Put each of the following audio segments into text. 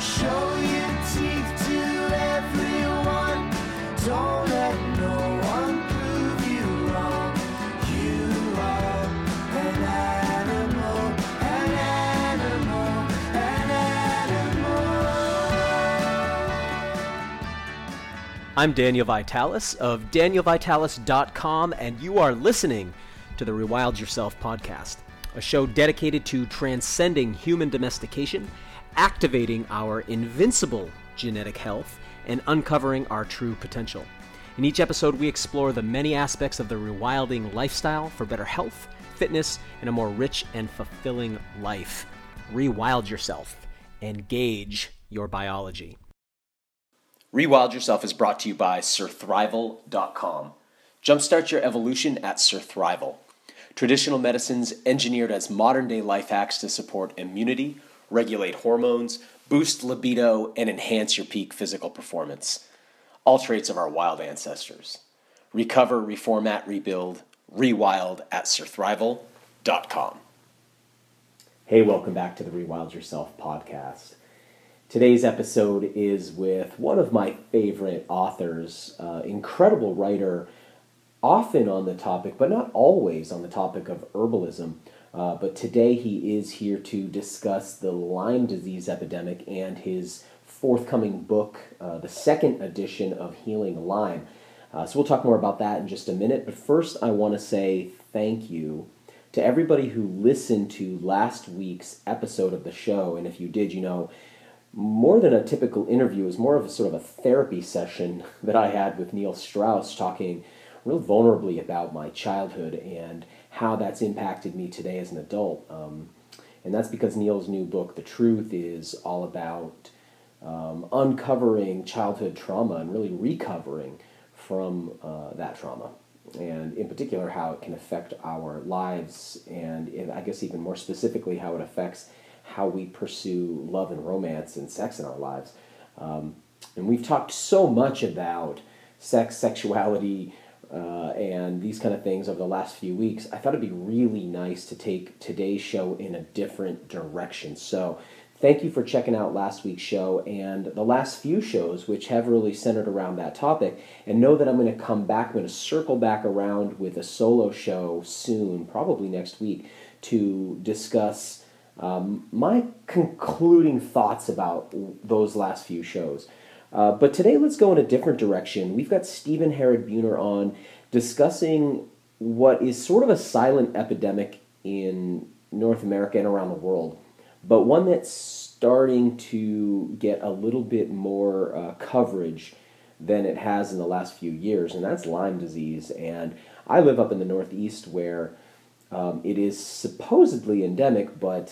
Show your teeth to everyone. Don't let no one prove you wrong. You are an animal, an animal, an animal. I'm Daniel Vitalis of danielvitalis.com, and you are listening to the Rewild Yourself podcast, a show dedicated to transcending human domestication, activating our invincible genetic health, and uncovering our true potential. In each episode, we explore the many aspects of the rewilding lifestyle for better health, fitness, and a more rich and fulfilling life. Rewild yourself. Engage your biology. Rewild Yourself is brought to you by SirThrival.com. Jumpstart your evolution at SirThrival. Traditional medicines engineered as modern-day life hacks to support immunity, regulate hormones, boost libido, and enhance your peak physical performance. All traits of our wild ancestors. Recover, reformat, rebuild, rewild at SirThrival.com. Hey, welcome back to the Rewild Yourself podcast. Today's episode is with one of my favorite authors, incredible writer, often on the topic, but not always on the topic of herbalism. But today he is here to discuss the Lyme disease epidemic and his forthcoming book, the second edition of Healing Lyme. So we'll talk more about that in just a minute. But first, I want to say thank you to everybody who listened to last week's episode of the show. And if you did, you know, more than a typical interview, it was more of a sort of a therapy session that I had with Neil Strauss, talking real vulnerably about my childhood and how that's impacted me today as an adult. And that's because Neil's new book, The Truth, is all about uncovering childhood trauma and really recovering from that trauma. And in particular, how it can affect our lives, and I guess even more specifically, how it affects how we pursue love and romance and sex in our lives. And we've talked so much about sex, sexuality, and these kind of things over the last few weeks. I thought it'd be really nice to take today's show in a different direction. So thank you for checking out last week's show and the last few shows, which have really centered around that topic. And know that I'm going to come back, I'm going to circle back around with a solo show soon, probably next week, to discuss my concluding thoughts about those last few shows. But today, let's go in a different direction. We've got Stephen Herod-Buhner on discussing what is sort of a silent epidemic in North America and around the world, but one that's starting to get a little bit more coverage than it has in the last few years, and that's Lyme disease. And I live up in the Northeast where it is supposedly endemic, but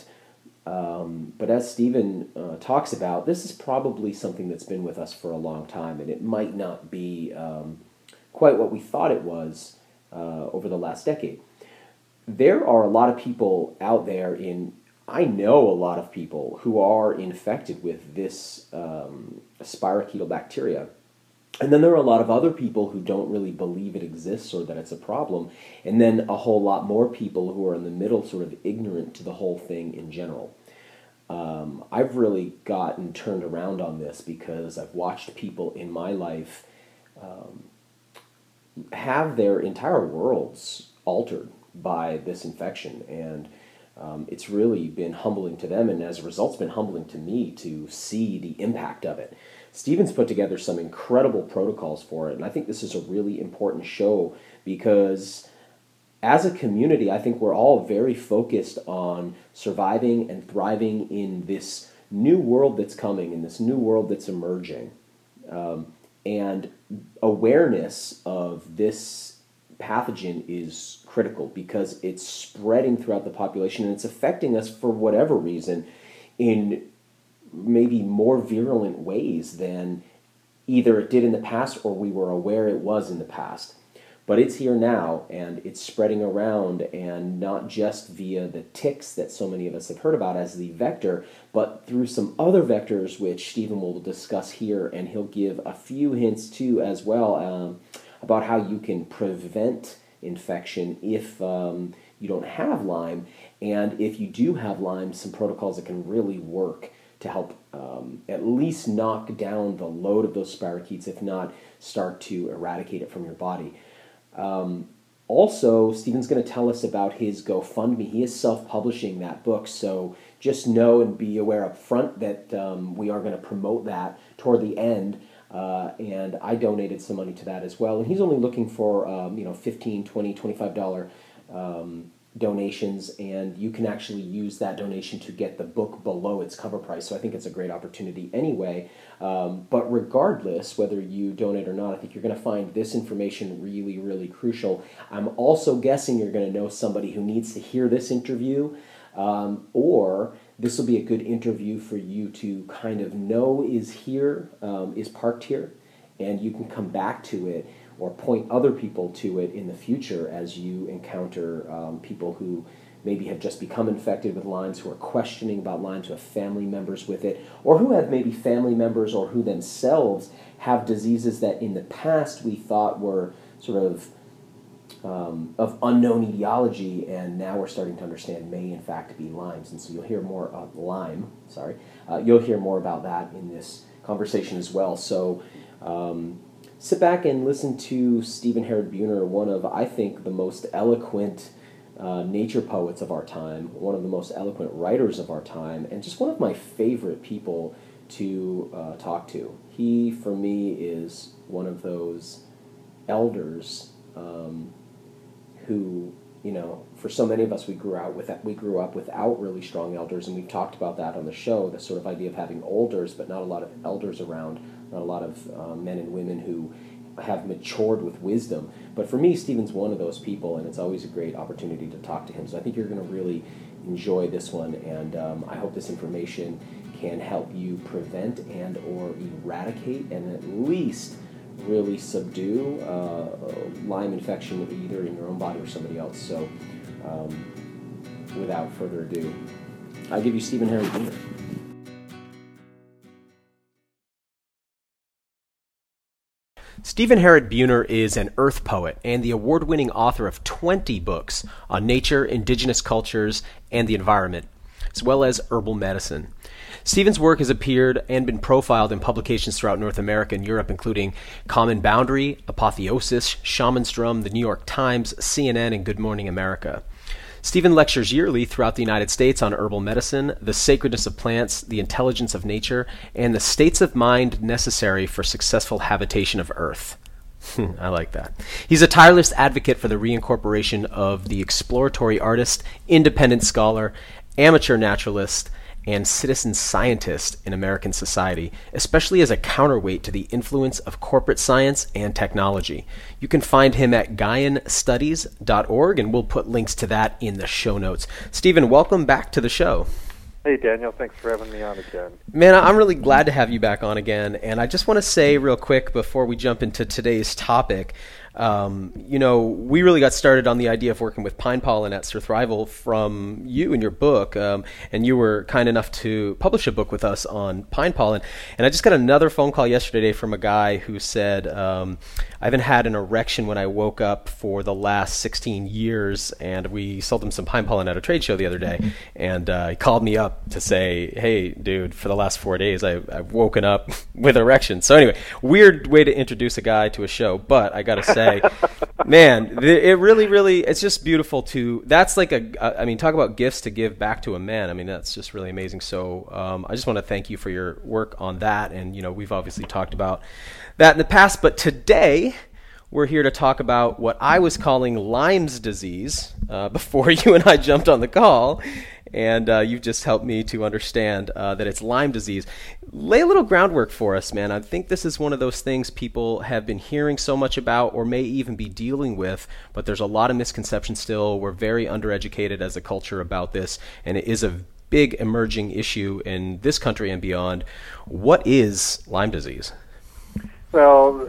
as Stephen talks about, this is probably something that's been with us for a long time, and it might not be quite what we thought it was over the last decade. There are a lot of people out there I know a lot of people who are infected with this spirochetal bacteria. And then there are a lot of other people who don't really believe it exists or that it's a problem. And then a whole lot more people who are in the middle, sort of ignorant to the whole thing in general. I've really gotten turned around on this because I've watched people in my life have their entire worlds altered by this infection. And it's really been humbling to them, and as a result, it's been humbling to me to see the impact of it. Stephen's put together some incredible protocols for it, and I think this is a really important show because as a community, I think we're all very focused on surviving and thriving in this new world that's coming, in this new world that's emerging. And awareness of this pathogen is critical because it's spreading throughout the population and it's affecting us for whatever reason in maybe more virulent ways than either it did in the past or we were aware it was in the past. But it's here now, and it's spreading around, and not just via the ticks that so many of us have heard about as the vector, but through some other vectors, which Stephen will discuss here, and he'll give a few hints too as well about how you can prevent infection if you don't have Lyme, and if you do have Lyme, some protocols that can really work to help at least knock down the load of those spirochetes, if not start to eradicate it from your body. Also, Stephen's going to tell us about his GoFundMe. He is self-publishing that book, so just know and be aware up front that we are going to promote that toward the end, and I donated some money to that as well. And he's only looking for $15, $20, $25 donations, and you can actually use that donation to get the book below its cover price. So I think it's a great opportunity anyway. But regardless, whether you donate or not, I think you're going to find this information really, really crucial. I'm also guessing you're going to know somebody who needs to hear this interview, or this will be a good interview for you to kind of know is here, is parked here, and you can come back to it or point other people to it in the future as you encounter people who maybe have just become infected with Lyme's, who are questioning about Lyme's, who have family members with it, or who have maybe family members or who themselves have diseases that in the past we thought were sort of unknown etiology, and now we're starting to understand may in fact be Lyme's. And so you'll hear more you'll hear more about that in this conversation as well. So sit back and listen to Stephen Herod Buhner, one of, I think, the most eloquent nature poets of our time, one of the most eloquent writers of our time, and just one of my favorite people to talk to. He, for me, is one of those elders who, for so many of us, we grew up without really strong elders, and we've talked about that on the show, the sort of idea of having olders, but not a lot of elders around, not a lot of men and women who have matured with wisdom. But for me, Stephen's one of those people, and it's always a great opportunity to talk to him. So I think you're going to really enjoy this one, and I hope this information can help you prevent and or eradicate and at least really subdue Lyme infection either in your own body or somebody else. So without further ado, I give you Stephen Herod Buhner. Stephen Herod Buhner is an earth poet and the award-winning author of 20 books on nature, indigenous cultures, and the environment, as well as herbal medicine. Stephen's work has appeared and been profiled in publications throughout North America and Europe, including Common Boundary, Apotheosis, Shaman's Drum, The New York Times, CNN, and Good Morning America. Stephen lectures yearly throughout the United States on herbal medicine, the sacredness of plants, the intelligence of nature, and the states of mind necessary for successful habitation of Earth. I like that. He's a tireless advocate for the reincorporation of the exploratory artist, independent scholar, amateur naturalist, and citizen scientist in American society, especially as a counterweight to the influence of corporate science and technology. You can find him at GaianStudies.org, and we'll put links to that in the show notes. Stephen, welcome back to the show. Hey, Daniel. Thanks for having me on again. Man, I'm really glad to have you back on again, and I just want to say real quick before we jump into today's topic, we really got started on the idea of working with pine pollen at Surthrival from you and your book, and you were kind enough to publish a book with us on pine pollen. And I just got another phone call yesterday from a guy who said, I haven't had an erection when I woke up for the last 16 years, and we sold him some pine pollen at a trade show the other day, and he called me up to say, hey, dude, for the last 4 days I've woken up with erection. So anyway, weird way to introduce a guy to a show, but I got to say, man, it really, it's just beautiful that's like talk about gifts to give back to a man. I mean, that's just really amazing. So I just want to thank you for your work on that. And, we've obviously talked about that in the past, but today we're here to talk about what I was calling Lyme's disease before you and I jumped on the call. And you've just helped me to understand that it's Lyme disease. Lay a little groundwork for us, man. I think this is one of those things people have been hearing so much about or may even be dealing with, but there's a lot of misconception still. We're very undereducated as a culture about this, and it is a big emerging issue in this country and beyond. What is Lyme disease? Well,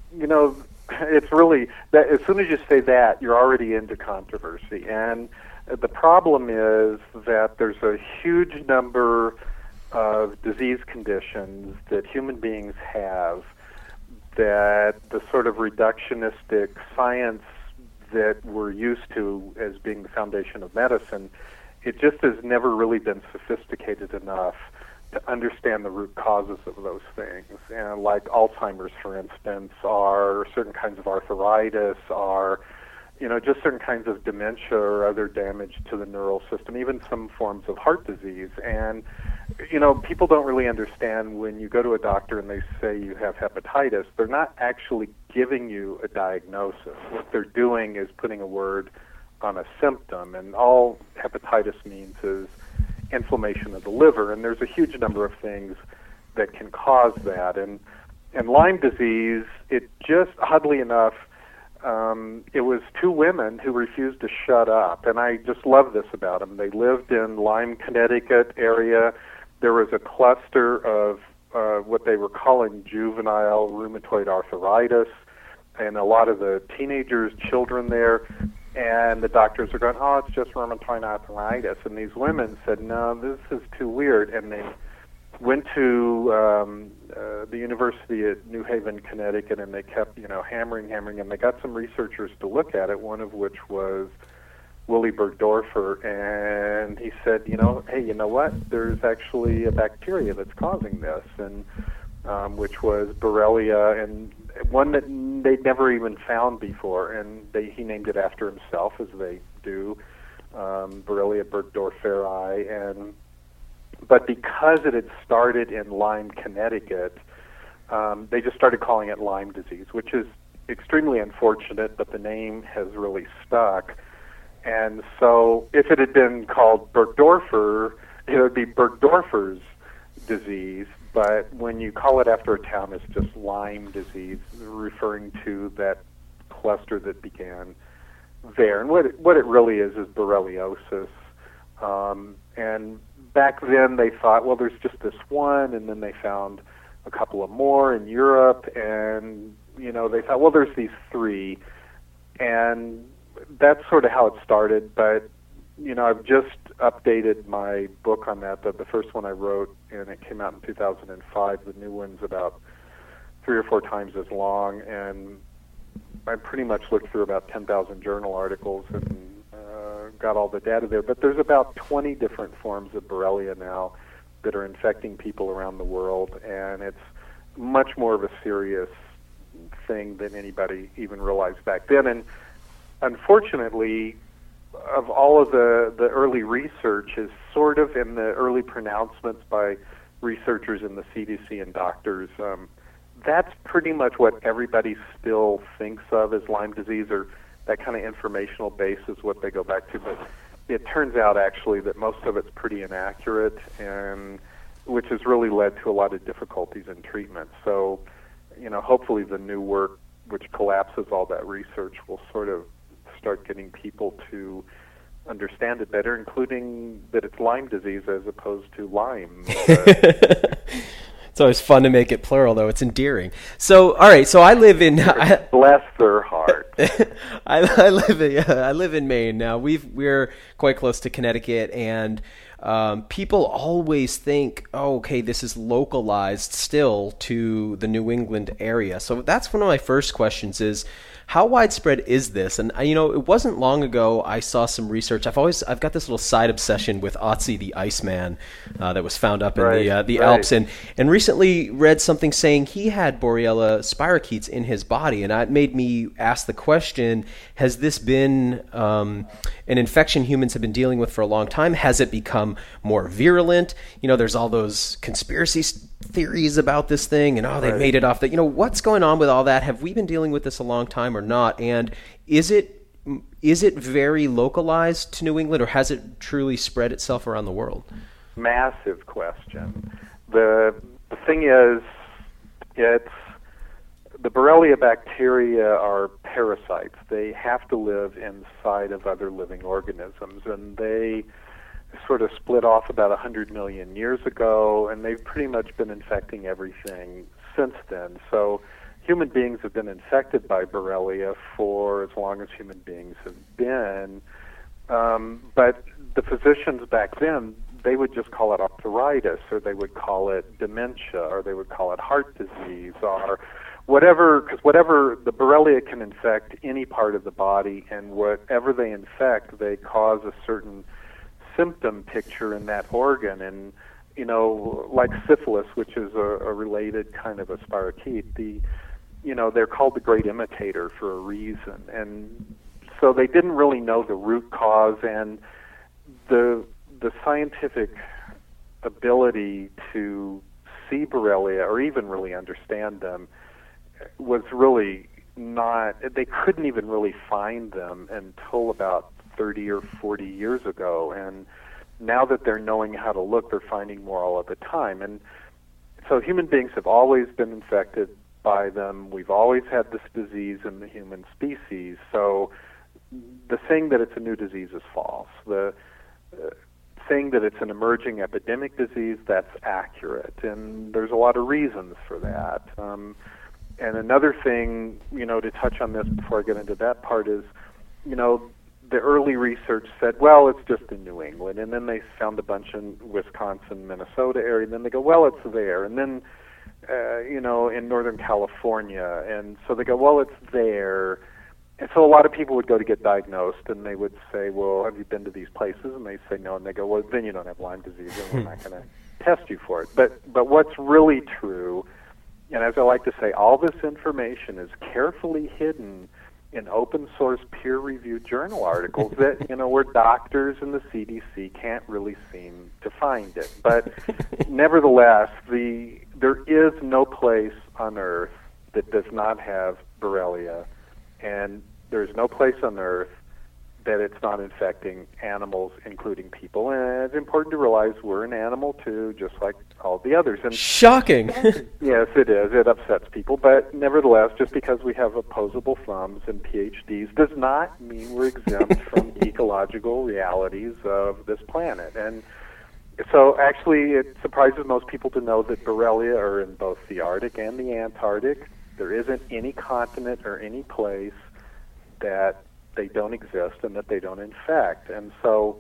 it's really, that as soon as you say that, you're already into controversy. And the problem is that there's a huge number of disease conditions that human beings have that the sort of reductionistic science that we're used to as being the foundation of medicine, it just has never really been sophisticated enough to understand the root causes of those things. And like Alzheimer's, for instance, or certain kinds of arthritis, or just certain kinds of dementia or other damage to the neural system, even some forms of heart disease. And, people don't really understand when you go to a doctor and they say you have hepatitis, they're not actually giving you a diagnosis. What they're doing is putting a word on a symptom, and all hepatitis means is inflammation of the liver, and there's a huge number of things that can cause that. And Lyme disease, it just, oddly enough, it was two women who refused to shut up, and I just love this about them. They lived in Lyme, Connecticut area. There was a cluster of what they were calling juvenile rheumatoid arthritis, and a lot of the teenagers, children there, and the doctors are going, oh, it's just rheumatoid arthritis. And these women said, no, this is too weird, and they went to the University at New Haven, Connecticut, and they kept, hammering, and they got some researchers to look at it, one of which was Willy Bergdorfer, and he said, hey, you know what? There's actually a bacteria that's causing this, and which was Borrelia, and one that they'd never even found before, and he named it after himself, as they do, Borrelia burgdorferi, but because it had started in Lyme, Connecticut, they just started calling it Lyme disease, which is extremely unfortunate, but the name has really stuck. And so if it had been called Bergdorfer, it would be Bergdorfer's disease, but when you call it after a town, it's just Lyme disease, referring to that cluster that began there. And what it really is borreliosis. And back then they thought, well, there's just this one, and then they found a couple of more in Europe, and, they thought, well, there's these three. And that's sort of how it started, but, I've just updated my book on that. The first one I wrote, and it came out in 2005. The new one's about 3 or 4 times as long, and I pretty much looked through about 10,000 journal articles and got all the data there. But there's about 20 different forms of Borrelia now that are infecting people around the world, and it's much more of a serious thing than anybody even realized back then. And unfortunately, of all of the early research is sort of in the early pronouncements by researchers in the CDC and doctors, that's pretty much what everybody still thinks of as Lyme disease, or that kind of informational base is what they go back to. But it turns out actually that most of it's pretty inaccurate, and which has really led to a lot of difficulties in treatment. So, hopefully the new work, which collapses all that research, will sort of start getting people to understand it better, including that it's Lyme disease as opposed to Lyme. It's always fun to make it plural, though. It's endearing. So, all right. So I live in. Bless their heart. I live in Maine now. We're quite close to Connecticut, and people always think, oh, okay, this is localized still to the New England area. So that's one of my first questions: is how widespread is this? And it wasn't long ago I saw some research. I've got this little side obsession with Otzi the Iceman that was found up in the Alps, and recently read something saying he had Borrelia spirochetes in his body, and it made me ask the question: has this been an infection humans have been dealing with for a long time? Has it become more virulent? There's all those conspiracy theories about this thing, and they made it off the. What's going on with all that? Have we been dealing with this a long time or not? And is it very localized to New England, or has it truly spread itself around the world? Massive question. The thing is, the Borrelia bacteria are parasites. They have to live inside of other living organisms, and they sort of split off about 100 million years ago, and they've pretty much been infecting everything since then. So human beings have been infected by Borrelia for as long as human beings have been, but the physicians back then, they would just call it arthritis, or they would call it dementia, or they would call it heart disease, or whatever, because whatever, the Borrelia can infect any part of the body, and whatever they infect, they cause a certain symptom picture in that organ. And like syphilis, which is a related kind of a spirochete, they're called the great imitator for a reason. And so they didn't really know the root cause, and the scientific ability to see Borrelia or even really understand them was really not, they couldn't even really find them until about 30 or 40 years ago. And now that they're knowing how to look, they're finding more all of the time. And so human beings have always been infected by them. We've always had this disease in the human species. So the saying that it's a new disease is false. The saying that it's an emerging epidemic disease, that's accurate. And there's a lot of reasons for that. And another thing, to touch on this before I get into that part is, the early research said, well, it's just in New England. And then they found a bunch in Wisconsin, Minnesota area. And then they go, well, it's there. And then, in Northern California. And so they go, well, it's there. And so a lot of people would go to get diagnosed, and they would say, well, have you been to these places? And they say no. And they go, well, then you don't have Lyme disease, and we're not going to test you for it. But what's really true, and as I like to say, all this information is carefully hidden in open source peer-reviewed journal articles that, where doctors and the CDC can't really seem to find it. But nevertheless, there is no place on Earth that does not have Borrelia, and there's no place on Earth that it's not infecting animals, including people. And it's important to realize we're an animal too, just like all the others. And shocking. yes, it is. It upsets people. But nevertheless, just because we have opposable thumbs and PhDs does not mean we're exempt from ecological realities of this planet. And so actually it surprises most people to know that Borrelia are in both the Arctic and the Antarctic. There isn't any continent or any place that they don't exist and that they don't infect. And so,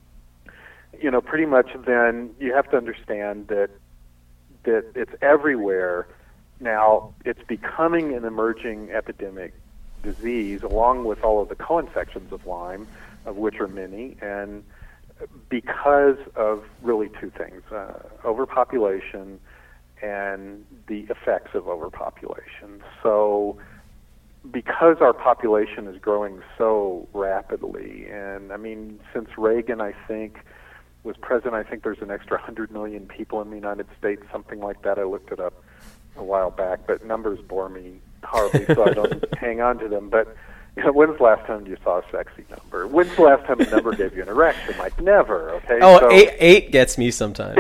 pretty much then you have to understand that it's everywhere. Now, it's becoming an emerging epidemic disease along with all of the co-infections of Lyme, of which are many, and because of really two things, overpopulation and the effects of overpopulation. So because our population is growing so rapidly, and I mean, since Reagan, I think, was president, I think there's an extra 100 million people in the United States, something like that. I looked it up a while back, but numbers bore me horribly, so I don't hang on to them. But when's the last time you saw a sexy number? When's the last time a number gave you an erection? Like, never, okay? Oh, so, eight gets me sometimes.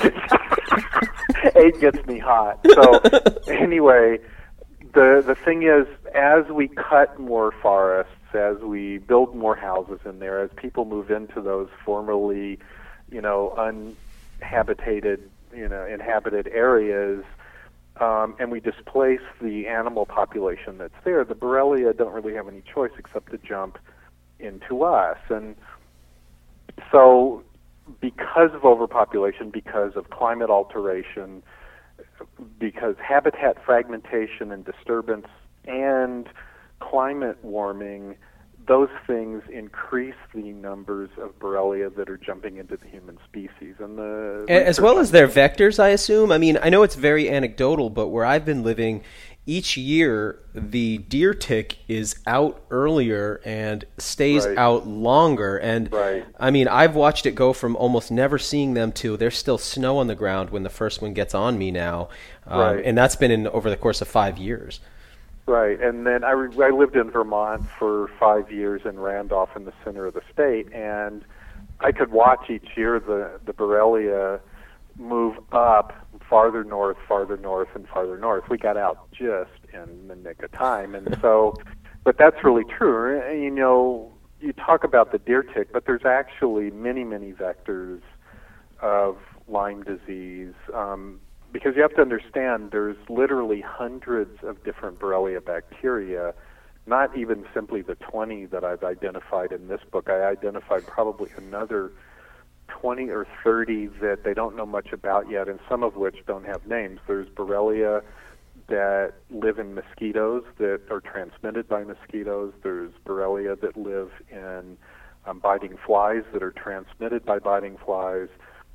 8 gets me hot. So anyway, the thing is, as we cut more forests, as we build more houses in there, as people move into those formerly, uninhabited, inhabited areas, and we displace the animal population that's there, the Borrelia don't really have any choice except to jump into us. And so because of overpopulation, because of climate alteration, because habitat fragmentation and disturbance and climate warming, those things increase the numbers of Borrelia that are jumping into the human species. And as well as their vectors, I assume. I mean, I know it's very anecdotal, but where I've been living, each year the deer tick is out earlier and stays out longer. And I mean, I've watched it go from almost never seeing them to there's still snow on the ground when the first one gets on me now. And that's been over the course of 5 years. Right, and then I lived in Vermont for 5 years in Randolph in the center of the state, and I could watch each year the Borrelia move up farther north, and farther north. We got out just in the nick of time, and so, but that's really true. You talk about the deer tick, but there's actually many, many vectors of Lyme disease. Because you have to understand, there's literally hundreds of different Borrelia bacteria, not even simply the 20 that I've identified in this book. I identified probably another 20 or 30 that they don't know much about yet, and some of which don't have names. There's Borrelia that live in mosquitoes that are transmitted by mosquitoes. There's Borrelia that live in biting flies that are transmitted by biting flies.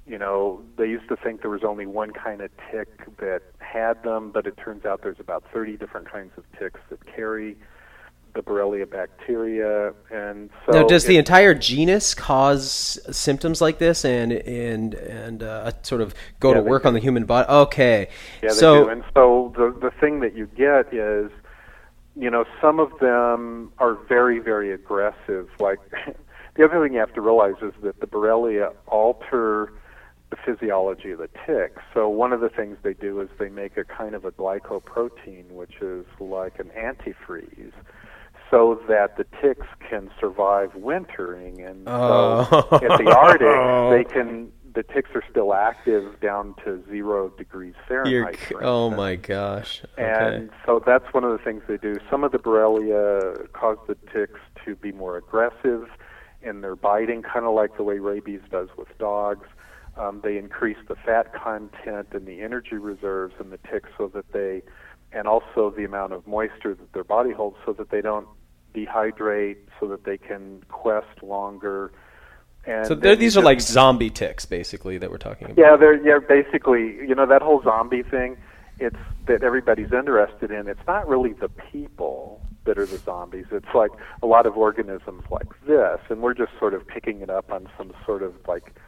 They used to think there was only one kind of tick that had them, but it turns out there's about 30 different kinds of ticks that carry the Borrelia bacteria. And so now, does the entire genus cause symptoms like this and sort of go to work on the human body? Okay. Yeah, they do. And so the thing that you get is, some of them are very, very aggressive. Like, the other thing you have to realize is that the Borrelia alter the physiology of the tick. So one of the things they do is they make a kind of a glycoprotein, which is like an antifreeze, so that the ticks can survive wintering. And so at the Arctic, the ticks are still active down to 0 degrees Fahrenheit. Oh my gosh. Okay. And so that's one of the things they do. Some of the Borrelia cause the ticks to be more aggressive in their biting, kind of like the way rabies does with dogs. They increase the fat content and the energy reserves in the ticks and also the amount of moisture that their body holds, so that they don't dehydrate, so that they can quest longer. And so these are like zombie ticks, basically, that we're talking about. Yeah, they're basically, that whole zombie thing, it's that everybody's interested in. It's not really the people that are the zombies. It's like a lot of organisms like this, and we're just sort of picking it up on some sort of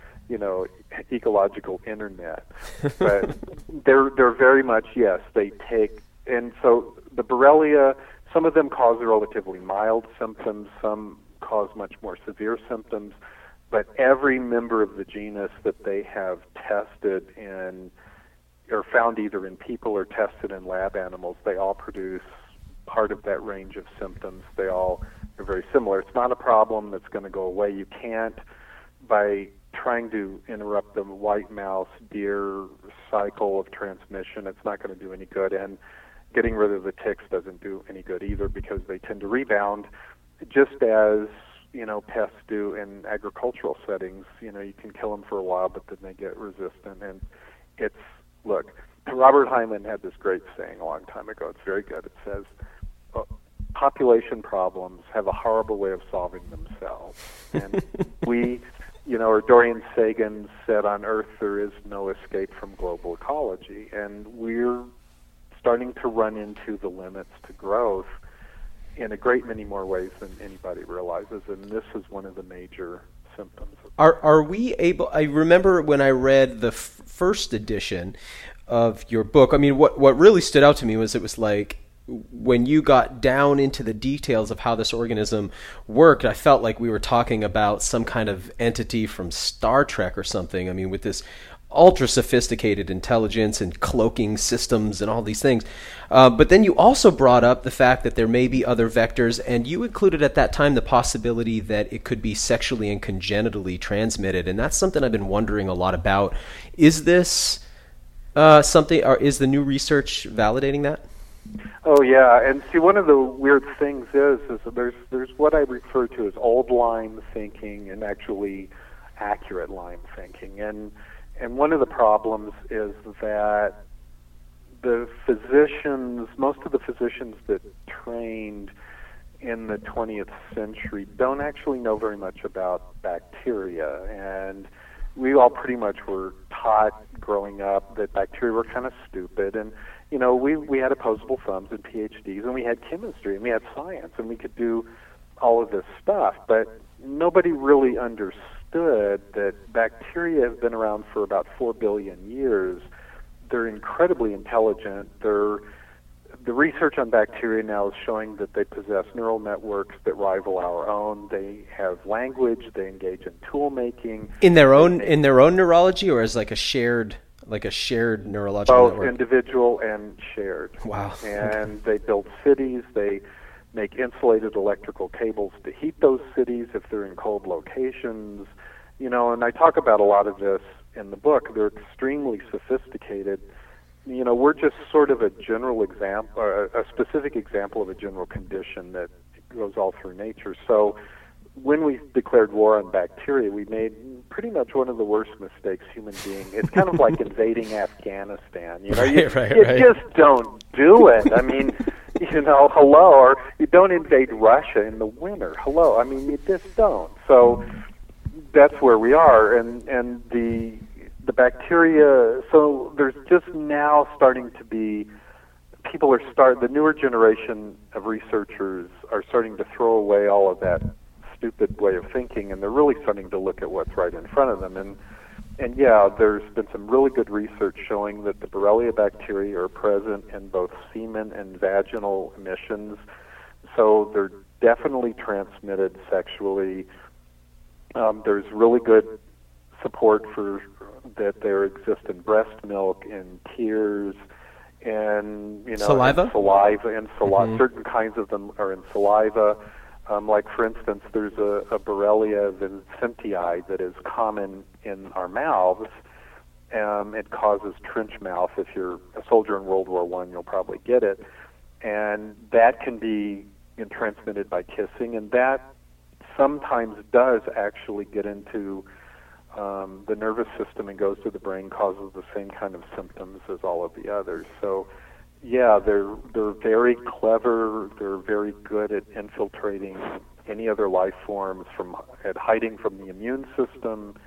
ecological internet. But they're very much, yes, they take, and so the Borrelia, some of them cause relatively mild symptoms, some cause much more severe symptoms, but every member of the genus that they have tested in, or found either in people or tested in lab animals, they all produce part of that range of symptoms. They all are very similar. It's not a problem that's going to go away. You can't, by trying to interrupt the white mouse deer cycle of transmission, it's not going to do any good. And getting rid of the ticks doesn't do any good either, because they tend to rebound, just as pests do in agricultural settings. You can kill them for a while, but then they get resistant. And look, Robert Heinlein had this great saying a long time ago. It's very good. It says, population problems have a horrible way of solving themselves. And or Dorian Sagan said, on Earth there is no escape from global ecology. And we're starting to run into the limits to growth in a great many more ways than anybody realizes, and this is one of the major symptoms. Are we able? I remember when I read the first edition of your book. I mean, what really stood out to me was it was like, when you got down into the details of how this organism worked, I felt like we were talking about some kind of entity from Star Trek or something. I mean, with this ultra sophisticated intelligence and cloaking systems and all these things. But then you also brought up the fact that there may be other vectors, and you included at that time the possibility that it could be sexually and congenitally transmitted. And that's something I've been wondering a lot about. Is this something, or is the new research validating that? Oh yeah, and see, one of the weird things is that there's what I refer to as old line thinking and actually accurate line thinking, and one of the problems is that the physicians, most of the physicians that trained in the 20th century don't actually know very much about bacteria, and we all pretty much were taught growing up that bacteria were kind of stupid, and we had opposable thumbs and PhDs, and we had chemistry, and we had science, and we could do all of this stuff, but nobody really understood that bacteria have been around for about 4 billion years. They're incredibly intelligent. The research on bacteria now is showing that they possess neural networks that rival our own. They have language. They engage in tool making. In their own neurology, or as like a shared neurological network? Both individual and shared. Wow. And they build cities. They make insulated electrical cables to heat those cities if they're in cold locations. And I talk about a lot of this in the book. They're extremely sophisticated. We're just sort of a general example, a specific example of a general condition that goes all through nature. So when we declared war on bacteria, we made pretty much one of the worst mistakes human beings. It's kind of like invading Afghanistan. You just don't do it. I mean, hello, or you don't invade Russia in the winter. Hello, I mean, you just don't. So that's where we are, and the bacteria, so there's just now starting to be, the newer generation of researchers are starting to throw away all of that stupid way of thinking, and they're really starting to look at what's right in front of them. And yeah, there's been some really good research showing that the Borrelia bacteria are present in both semen and vaginal emissions, so they're definitely transmitted sexually. There's really good support for that they exist in breast milk, in tears, and saliva? Certain kinds of them are in saliva. Like, for instance, there's a Borrelia vincentii that is common in our mouths. It causes trench mouth. If you're a soldier in World War I, you'll probably get it. And that can be transmitted by kissing, and that sometimes does actually get into the nervous system and goes to the brain, causes the same kind of symptoms as all of the others. So, yeah, they're very clever. They're very good at infiltrating any other life forms, at hiding from the immune system,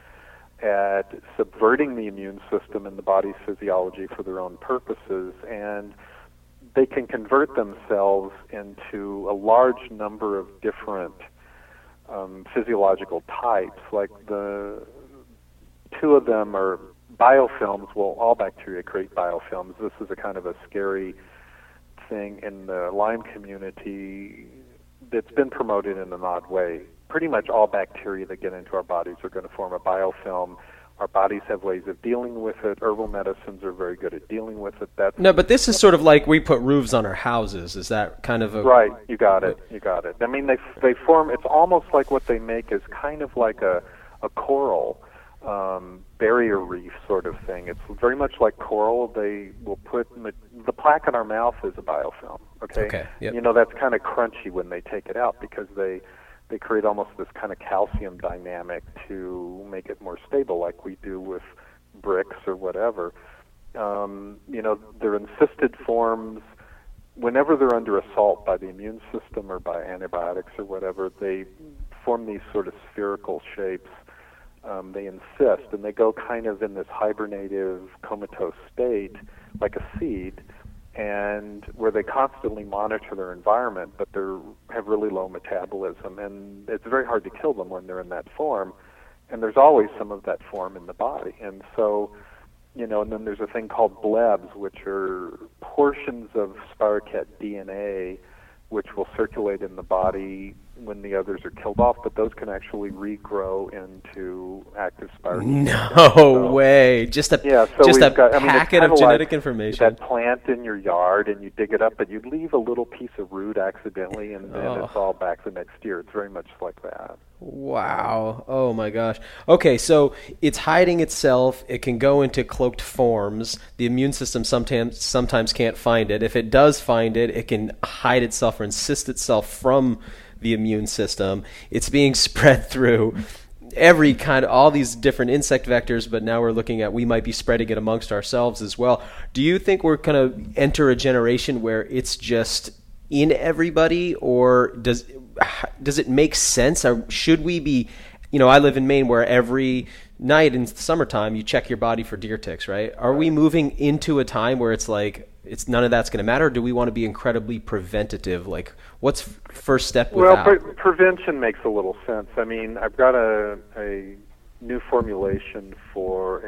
at subverting the immune system and the body's physiology for their own purposes, and they can convert themselves into a large number of different physiological types. Like, the two of them are biofilms. Well, all bacteria create biofilms. This is a kind of a scary thing in the Lyme community that's been promoted in an odd way. Pretty much all bacteria that get into our bodies are going to form a biofilm. Our bodies have ways of dealing with it. Herbal medicines are very good at dealing with it. No, but this is sort of like we put roofs on our houses. Is that kind of a... Right, you got it. I mean, they form, it's almost like what they make is kind of like a coral barrier reef sort of thing. It's very much like coral. They will put, the plaque in our mouth is a biofilm, okay? Yep. That's kind of crunchy when they take it out because they create almost this kind of calcium dynamic to make it more stable, like we do with bricks or whatever. They're encysted forms. Whenever they're under assault by the immune system or by antibiotics or whatever, they form these sort of spherical shapes. They insist, and they go kind of in this hibernative, comatose state, like a seed, and where they constantly monitor their environment, but they have really low metabolism, and it's very hard to kill them when they're in that form, and there's always some of that form in the body. And so, and then there's a thing called blebs, which are portions of spirochete DNA which will circulate in the body when the others are killed off, but those can actually regrow into active spirochetes. No way! Just a packet of genetic information. That plant in your yard, and you dig it up, but you leave a little piece of root accidentally, and then it's all back the next year. It's very much like that. Wow. Oh my gosh. Okay, so it's hiding itself. It can go into cloaked forms. The immune system sometimes can't find it. If it does find it, it can hide itself or insist itself from the immune system. It's being spread through all these different insect vectors, but now we're looking at we might be spreading it amongst ourselves as well. Do you think we're going to enter a generation where it's just in everybody, or does it make sense? Or should we be, I live in Maine where every night in the summertime you check your body for deer ticks, right? Are we moving into a time where it's like none of that's going to matter? Or do we want to be incredibly preventative? Like, what's first step with that? Well, prevention makes a little sense. I mean, I've got a new formulation for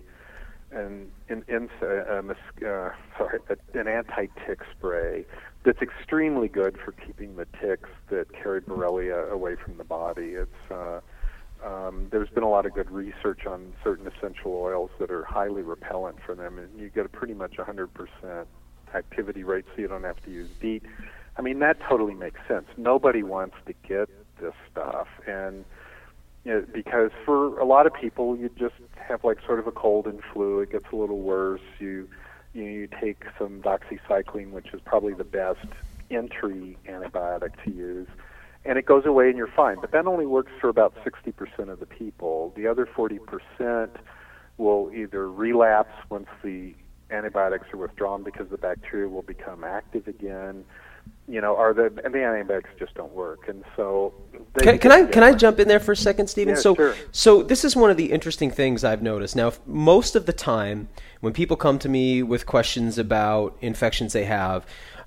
an anti-tick spray that's extremely good for keeping the ticks that carry Borrelia away from the body. There's been a lot of good research on certain essential oils that are highly repellent for them, and you get a pretty much 100% activity rate, so you don't have to use DEET. I mean, that totally makes sense. Nobody wants to get this stuff, and because for a lot of people, you just have like sort of a cold and flu. It gets a little worse. You take some doxycycline, which is probably the best entry antibiotic to use, and it goes away and you're fine. But that only works for about 60% of the people. The other 40% will either relapse once the antibiotics are withdrawn because the bacteria will become active again, and the antibiotics just don't work, and so can I jump in there for a second, Stephen? Yeah, so sure. so this is one of the interesting things I've noticed. Now, most of the time when people come to me with questions about infections they have,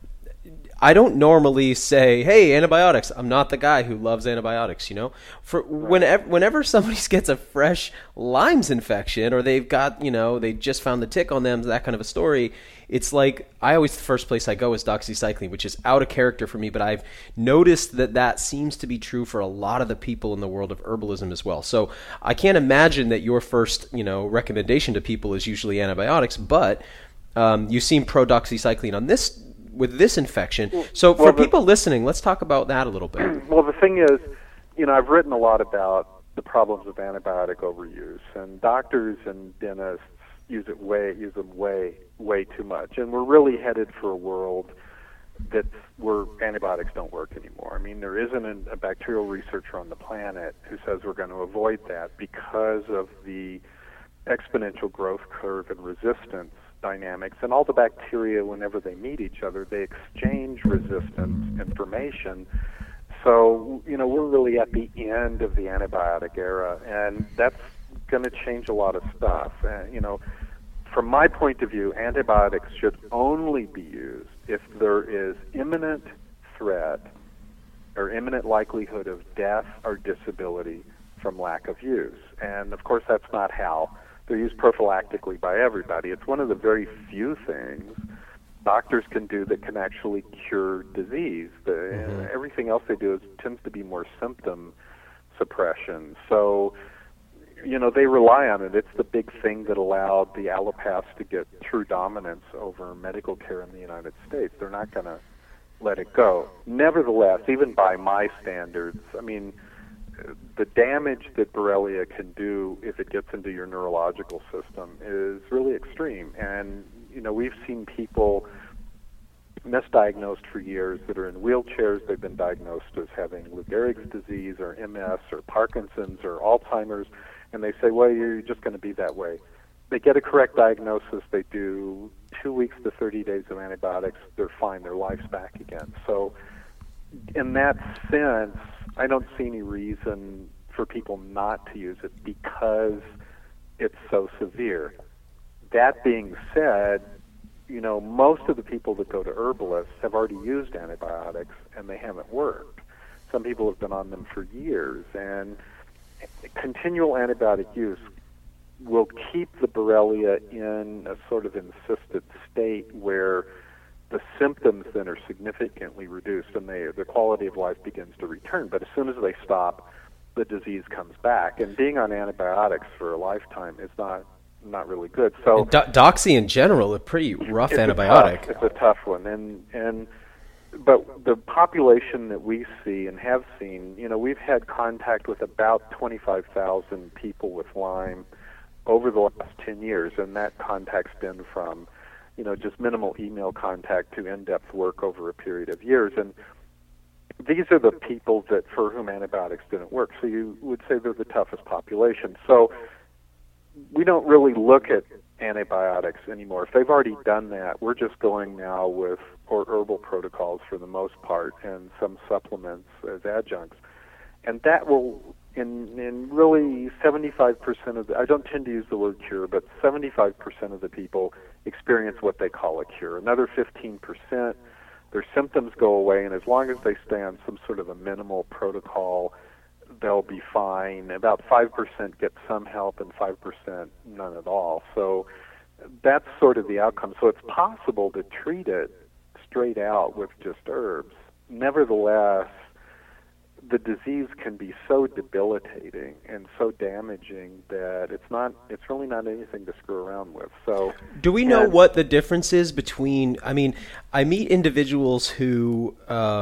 I don't normally say, "Hey, antibiotics." I'm not the guy who loves antibiotics, whenever somebody gets a fresh Lyme's infection, or they've got, they just found the tick on them, that kind of a story, it's like the first place I go is doxycycline, which is out of character for me, but I've noticed that seems to be true for a lot of the people in the world of herbalism as well. So I can't imagine that your first, recommendation to people is usually antibiotics, but you seem pro doxycycline on this with this infection. So for people listening, let's talk about that a little bit. Well, the thing is, I've written a lot about the problems of antibiotic overuse, and doctors and dentists use them way too much. And we're really headed for a world where antibiotics don't work anymore. I mean, there isn't a bacterial researcher on the planet who says we're going to avoid that because of the exponential growth curve and resistance dynamics, and all the bacteria, whenever they meet each other, they exchange resistance information. So, we're really at the end of the antibiotic era, and that's going to change a lot of stuff. From my point of view, antibiotics should only be used if there is imminent threat or imminent likelihood of death or disability from lack of use. And, of course, that's not how they're used prophylactically by everybody. It's one of the very few things doctors can do that can actually cure disease. Everything else they do tends to be more symptom suppression. So, they rely on it. It's the big thing that allowed the allopaths to get true dominance over medical care in the United States. They're not going to let it go. Nevertheless, even by my standards, I mean, the damage that Borrelia can do if it gets into your neurological system is really extreme. And, we've seen people misdiagnosed for years that are in wheelchairs. They've been diagnosed as having Lou Gehrig's disease or MS or Parkinson's or Alzheimer's, and they say, well, you're just going to be that way. They get a correct diagnosis. They do 2 weeks to 30 days of antibiotics. They're fine. Their life's back again. So in that sense, I don't see any reason for people not to use it because it's so severe. That being said, most of the people that go to herbalists have already used antibiotics and they haven't worked. Some people have been on them for years, and continual antibiotic use will keep the Borrelia in a sort of encysted state where the symptoms then are significantly reduced and the quality of life begins to return. But as soon as they stop, the disease comes back. And being on antibiotics for a lifetime is not really good. So Doxy in general, a pretty rough antibiotic. It's a tough one. But the population that we see and have seen, we've had contact with about 25,000 people with Lyme over the last 10 years, and that contact's been from just minimal email contact to in-depth work over a period of years. And these are the people for whom antibiotics didn't work. So you would say they're the toughest population. So we don't really look at antibiotics anymore. If they've already done that, we're just going now with herbal protocols for the most part and some supplements as adjuncts. And that will, in really 75% of I don't tend to use the word cure, but 75% of the people experience what they call a cure. Another 15%, their symptoms go away, and as long as they stay on some sort of a minimal protocol, they'll be fine. About 5% get some help and 5% none at all. So that's sort of the outcome. So it's possible to treat it straight out with just herbs. Nevertheless, the disease can be so debilitating and so damaging that it's really not anything to screw around with. So do we know what the difference is between, I mean, I meet individuals who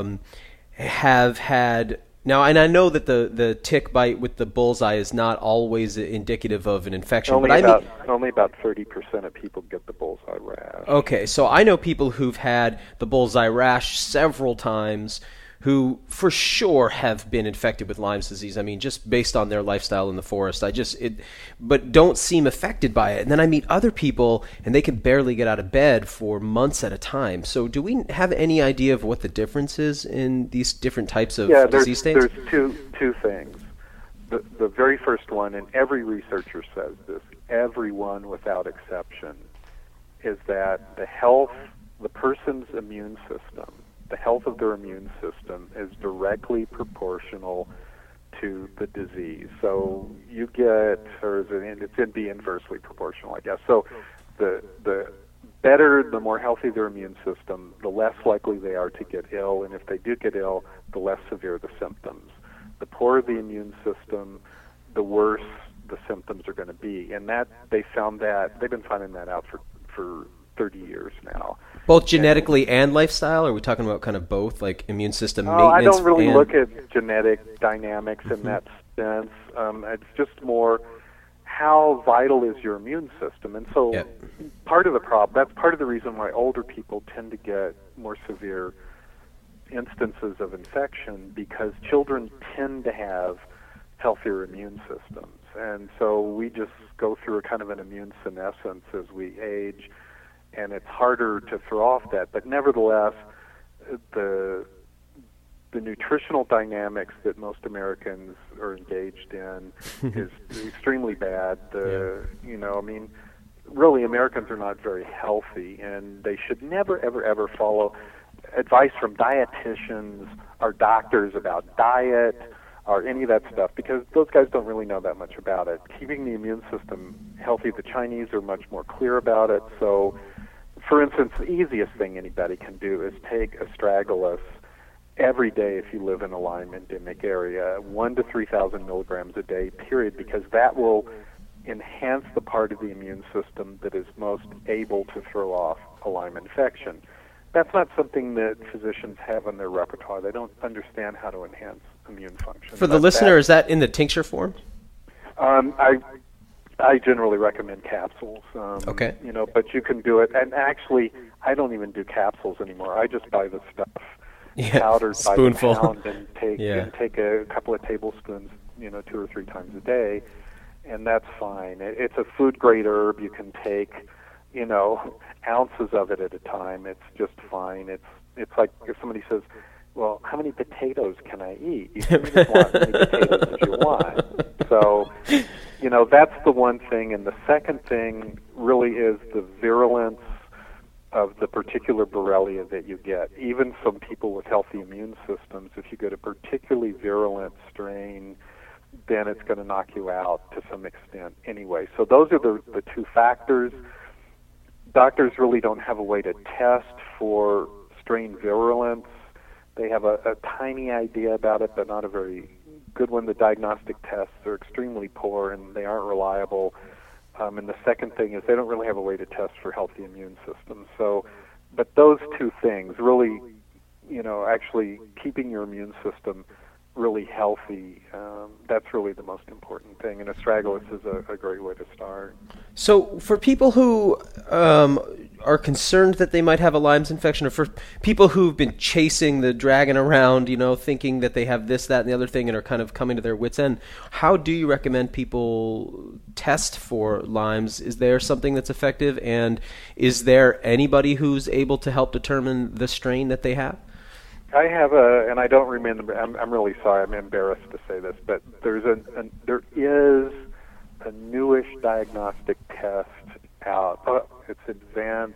have had, now, and I know that the tick bite with the bullseye is not always indicative of an infection. Only but only about 30% of people get the bullseye rash. Okay, so I know people who've had the bullseye rash several times who for sure have been infected with Lyme's disease. I mean, just based on their lifestyle in the forest, but don't seem affected by it. And then I meet other people, and they can barely get out of bed for months at a time. So, do we have any idea of what the difference is in these different types of disease states? There's two things. The very first one, and every researcher says this, everyone without exception, is that the person's immune system, the health of their immune system is directly proportional to the disease. So you get, it'd be inversely proportional, I guess. So the better, the more healthy their immune system, the less likely they are to get ill, and if they do get ill, the less severe the symptoms. The poorer the immune system, the worse the symptoms are going to be. And that they've been finding that out for 30 years now. Both genetically and lifestyle? Or are we talking about kind of both, like immune system maintenance? I don't really look at genetic dynamics in that sense. It's just more how vital is your immune system. And so part of the problem, that's part of the reason why older people tend to get more severe instances of infection, because children tend to have healthier immune systems. And so we just go through a kind of an immune senescence as we age, and it's harder to throw off that. But nevertheless, the nutritional dynamics that most Americans are engaged in is extremely bad. Really Americans are not very healthy, and they should never, ever, ever follow advice from dietitians or doctors about diet or any of that stuff, because those guys don't really know that much about it. Keeping the immune system healthy, the Chinese are much more clear about it. So, for instance, the easiest thing anybody can do is take astragalus every day if you live in a Lyme endemic area, 1,000 to 3,000 milligrams a day, period, because that will enhance the part of the immune system that is most able to throw off a Lyme infection. That's not something that physicians have in their repertoire. They don't understand how to enhance immune function. For the listener, is that in the tincture form? I generally recommend capsules. Okay. But you can do it. And actually, I don't even do capsules anymore. I just buy the stuff powdered spoonful. by the pound and take a couple of tablespoons, 2 or 3 times a day, and that's fine. It's a food-grade herb. You can take, ounces of it at a time. It's just fine. It's like if somebody says, well, how many potatoes can I eat? You can just want as many potatoes as you want. So, that's the one thing. And the second thing really is the virulence of the particular Borrelia that you get. Even some people with healthy immune systems, if you get a particularly virulent strain, then it's going to knock you out to some extent anyway. So those are the two factors. Doctors really don't have a way to test for strain virulence. They have a tiny idea about it, but not a very good one. The diagnostic tests are extremely poor, and they aren't reliable. And the second thing is they don't really have a way to test for healthy immune systems. So, but those two things really, actually keeping your immune system really healthy, that's really the most important thing. And astragalus is a great way to start. So for people who are concerned that they might have a Lyme's infection, or for people who've been chasing the dragon around, thinking that they have this, that, and the other thing, and are kind of coming to their wits' end, how do you recommend people test for Lyme's? Is there something that's effective, and is there anybody who's able to help determine the strain that they have? I have and I don't remember. I'm really sorry. I'm embarrassed to say this, but there is a newish diagnostic test out. It's Advanced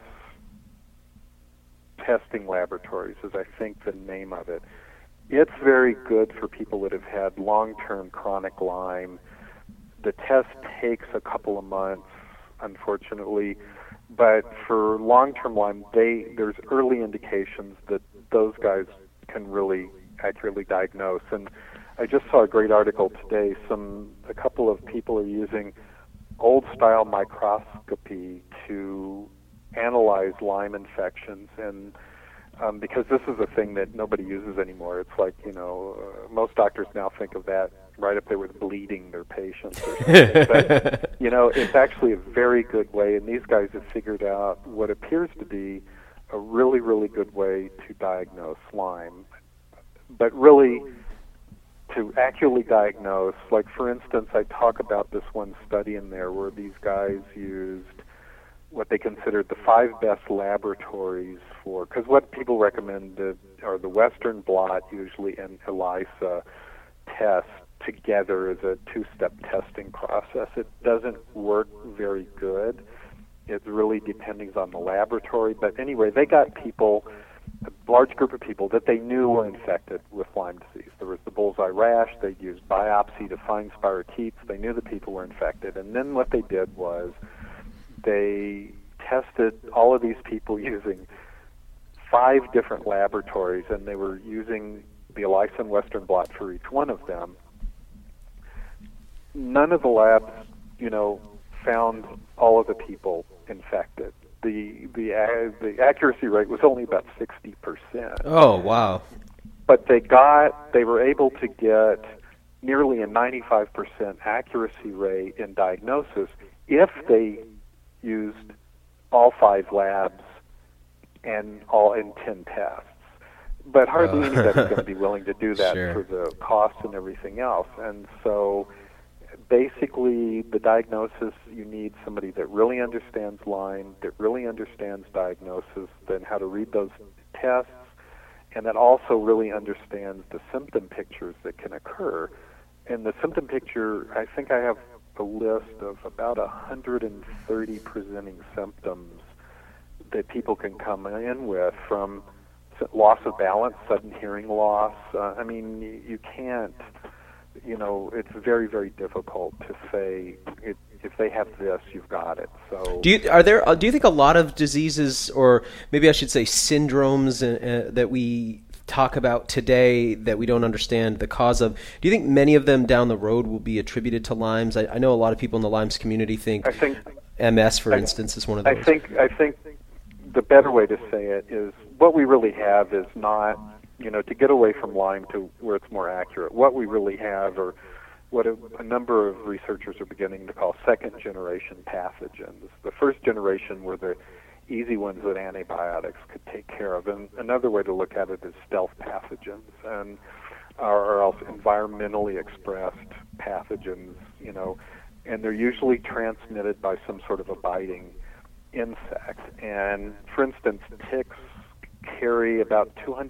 Testing Laboratories, is I think the name of it. It's very good for people that have had long-term chronic Lyme. The test takes a couple of months, unfortunately, but for long-term Lyme, there's early indications that those guys can really accurately diagnose. And I just saw a great article today. A couple of people are using old-style microscopy to analyze Lyme infections, and because this is a thing that nobody uses anymore. It's like, most doctors now think of that right up there with bleeding their patients or something. But, it's actually a very good way, and these guys have figured out what appears to be a really, really good way to diagnose Lyme. but really, to accurately diagnose, like for instance, I talk about this one study in there where these guys used what they considered the 5 best laboratories for, because what people recommend are the Western blot usually and ELISA test together as a 2-step testing process. It doesn't work very good. It really depends on the laboratory. But anyway, they got people, a large group of people that they knew were infected with Lyme disease. There was the bullseye rash. They used biopsy to find spirochetes. They knew the people were infected. And then what they did was they tested all of these people using 5 different laboratories, and they were using the ELISA and Western blot for each one of them. None of the labs, found all of the people infected. The accuracy rate was only about 60%. Oh, wow. But they were able to get nearly a 95% accuracy rate in diagnosis if they used all 5 labs and all in 10 tests. But hardly anybody's going to be willing to do that Sure. for the cost and everything else. And so basically the diagnosis, you need somebody that really understands Lyme, that really understands diagnosis, then how to read those tests, and that also really understands the symptom pictures that can occur. And the symptom picture, I think I have a list of about 130 presenting symptoms that people can come in with, from loss of balance, sudden hearing loss. You can't, it's very, very difficult to say if they have this, you've got it. So, do you think a lot of diseases, or maybe I should say syndromes, that we talk about today that we don't understand the cause of, do you think many of them down the road will be attributed to Lyme's? I know a lot of people in the Lyme's community think MS, for instance, is one of those. I think the better way to say it is what we really have is not, to get away from Lyme to where it's more accurate. What we really have are what a number of researchers are beginning to call second-generation pathogens. The first generation were the easy ones that antibiotics could take care of. And another way to look at it is stealth pathogens, and or else environmentally expressed pathogens, and they're usually transmitted by some sort of a biting insect. And for instance, ticks carry about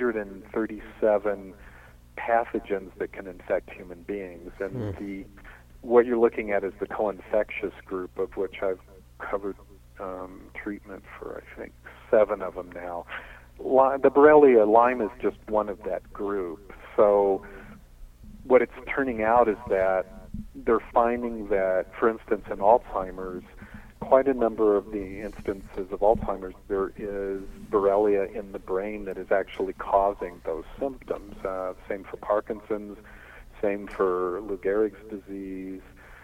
237 pathogens that can infect human beings. And what you're looking at is the co-infectious group, of which I've covered treatment for, I think, 7 of them now. The Borrelia, Lyme is just one of that group. So what it's turning out is that they're finding that, for instance, in Alzheimer's, quite a number of the instances of Alzheimer's, there is Borrelia in the brain that is actually causing those symptoms. Same for Parkinson's, same for Lou Gehrig's disease,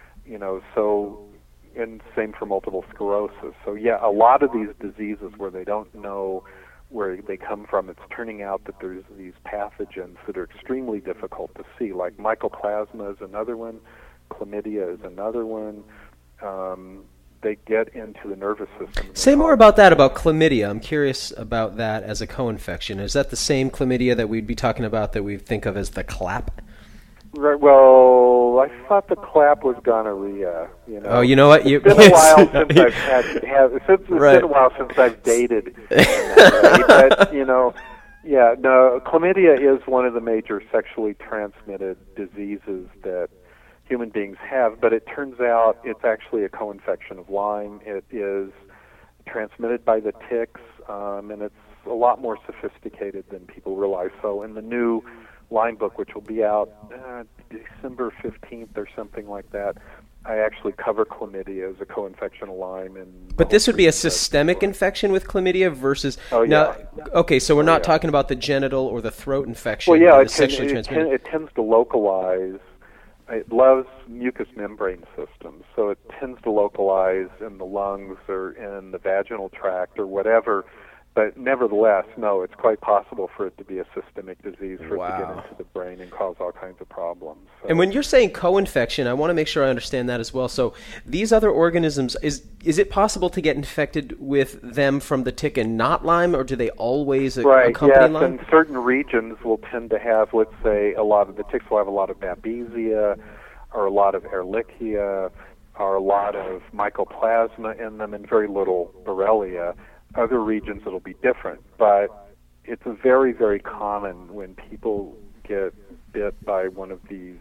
and same for multiple sclerosis. So yeah, a lot of these diseases where they don't know where they come from, it's turning out that there's these pathogens that are extremely difficult to see, like Mycoplasma is another one, chlamydia is another one. They get into the nervous system. Say more about that, about chlamydia. I'm curious about that as a co-infection. Is that the same chlamydia that we'd be talking about that we think of as the clap? Right. Well, I thought the clap was gonorrhea. Oh, you know what? It's been a while since I've it's been a while since I've dated. But chlamydia is one of the major sexually transmitted diseases that human beings have, but it turns out it's actually a co-infection of Lyme. It is transmitted by the ticks, and it's a lot more sophisticated than people realize. So in the new Lyme book, which will be out December 15th or something like that, I actually cover chlamydia as a co-infection of Lyme. But this would be a systemic infection with chlamydia versus... Oh, yeah. Okay, so we're not talking about the genital or the throat infection. Well, yeah, it tends to localize. It loves mucous membrane systems, so it tends to localize in the lungs or in the vaginal tract or whatever But nevertheless, no, it's quite possible for it to be a systemic disease, for it to get into the brain and cause all kinds of problems. So, and when you're saying co-infection, I want to make sure I understand that as well. So these other organisms, is it possible to get infected with them from the tick and not Lyme, or do they always accompany yes, Lyme? and certain regions will tend to have, let's say, a lot of the ticks will have a lot of Babesia, or a lot of Ehrlichia, or a lot of Mycoplasma in them, and very little Borrelia. Other regions it'll be different, but it's very, very common when people get bit by one of these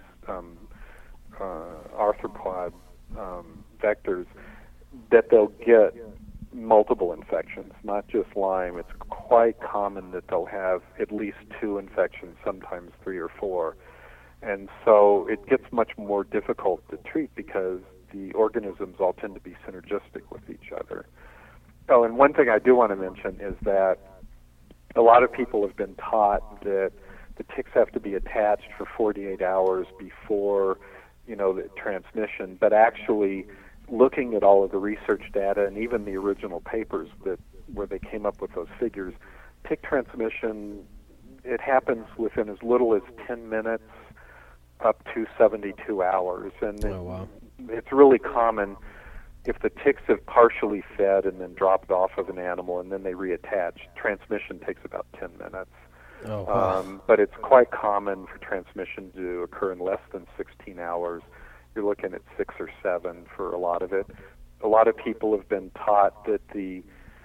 arthropod vectors that they'll get multiple infections, not just Lyme. It's quite common that they'll have at least 2 infections, sometimes 3 or 4. And so it gets much more difficult to treat because the organisms all tend to be synergistic with each other. Oh, and one thing I do want to mention is that a lot of people have been taught that the ticks have to be attached for 48 hours before, the transmission. But actually, looking at all of the research data and even the original papers where they came up with those figures, tick transmission, it happens within as little as 10 minutes up to 72 hours. And it's really common. If the ticks have partially fed and then dropped off of an animal and then they reattach, transmission takes about 10 minutes. Oh, wow. But it's quite common for transmission to occur in less than 16 hours. You're looking at 6 or 7 for a lot of it. A lot of people have been taught that the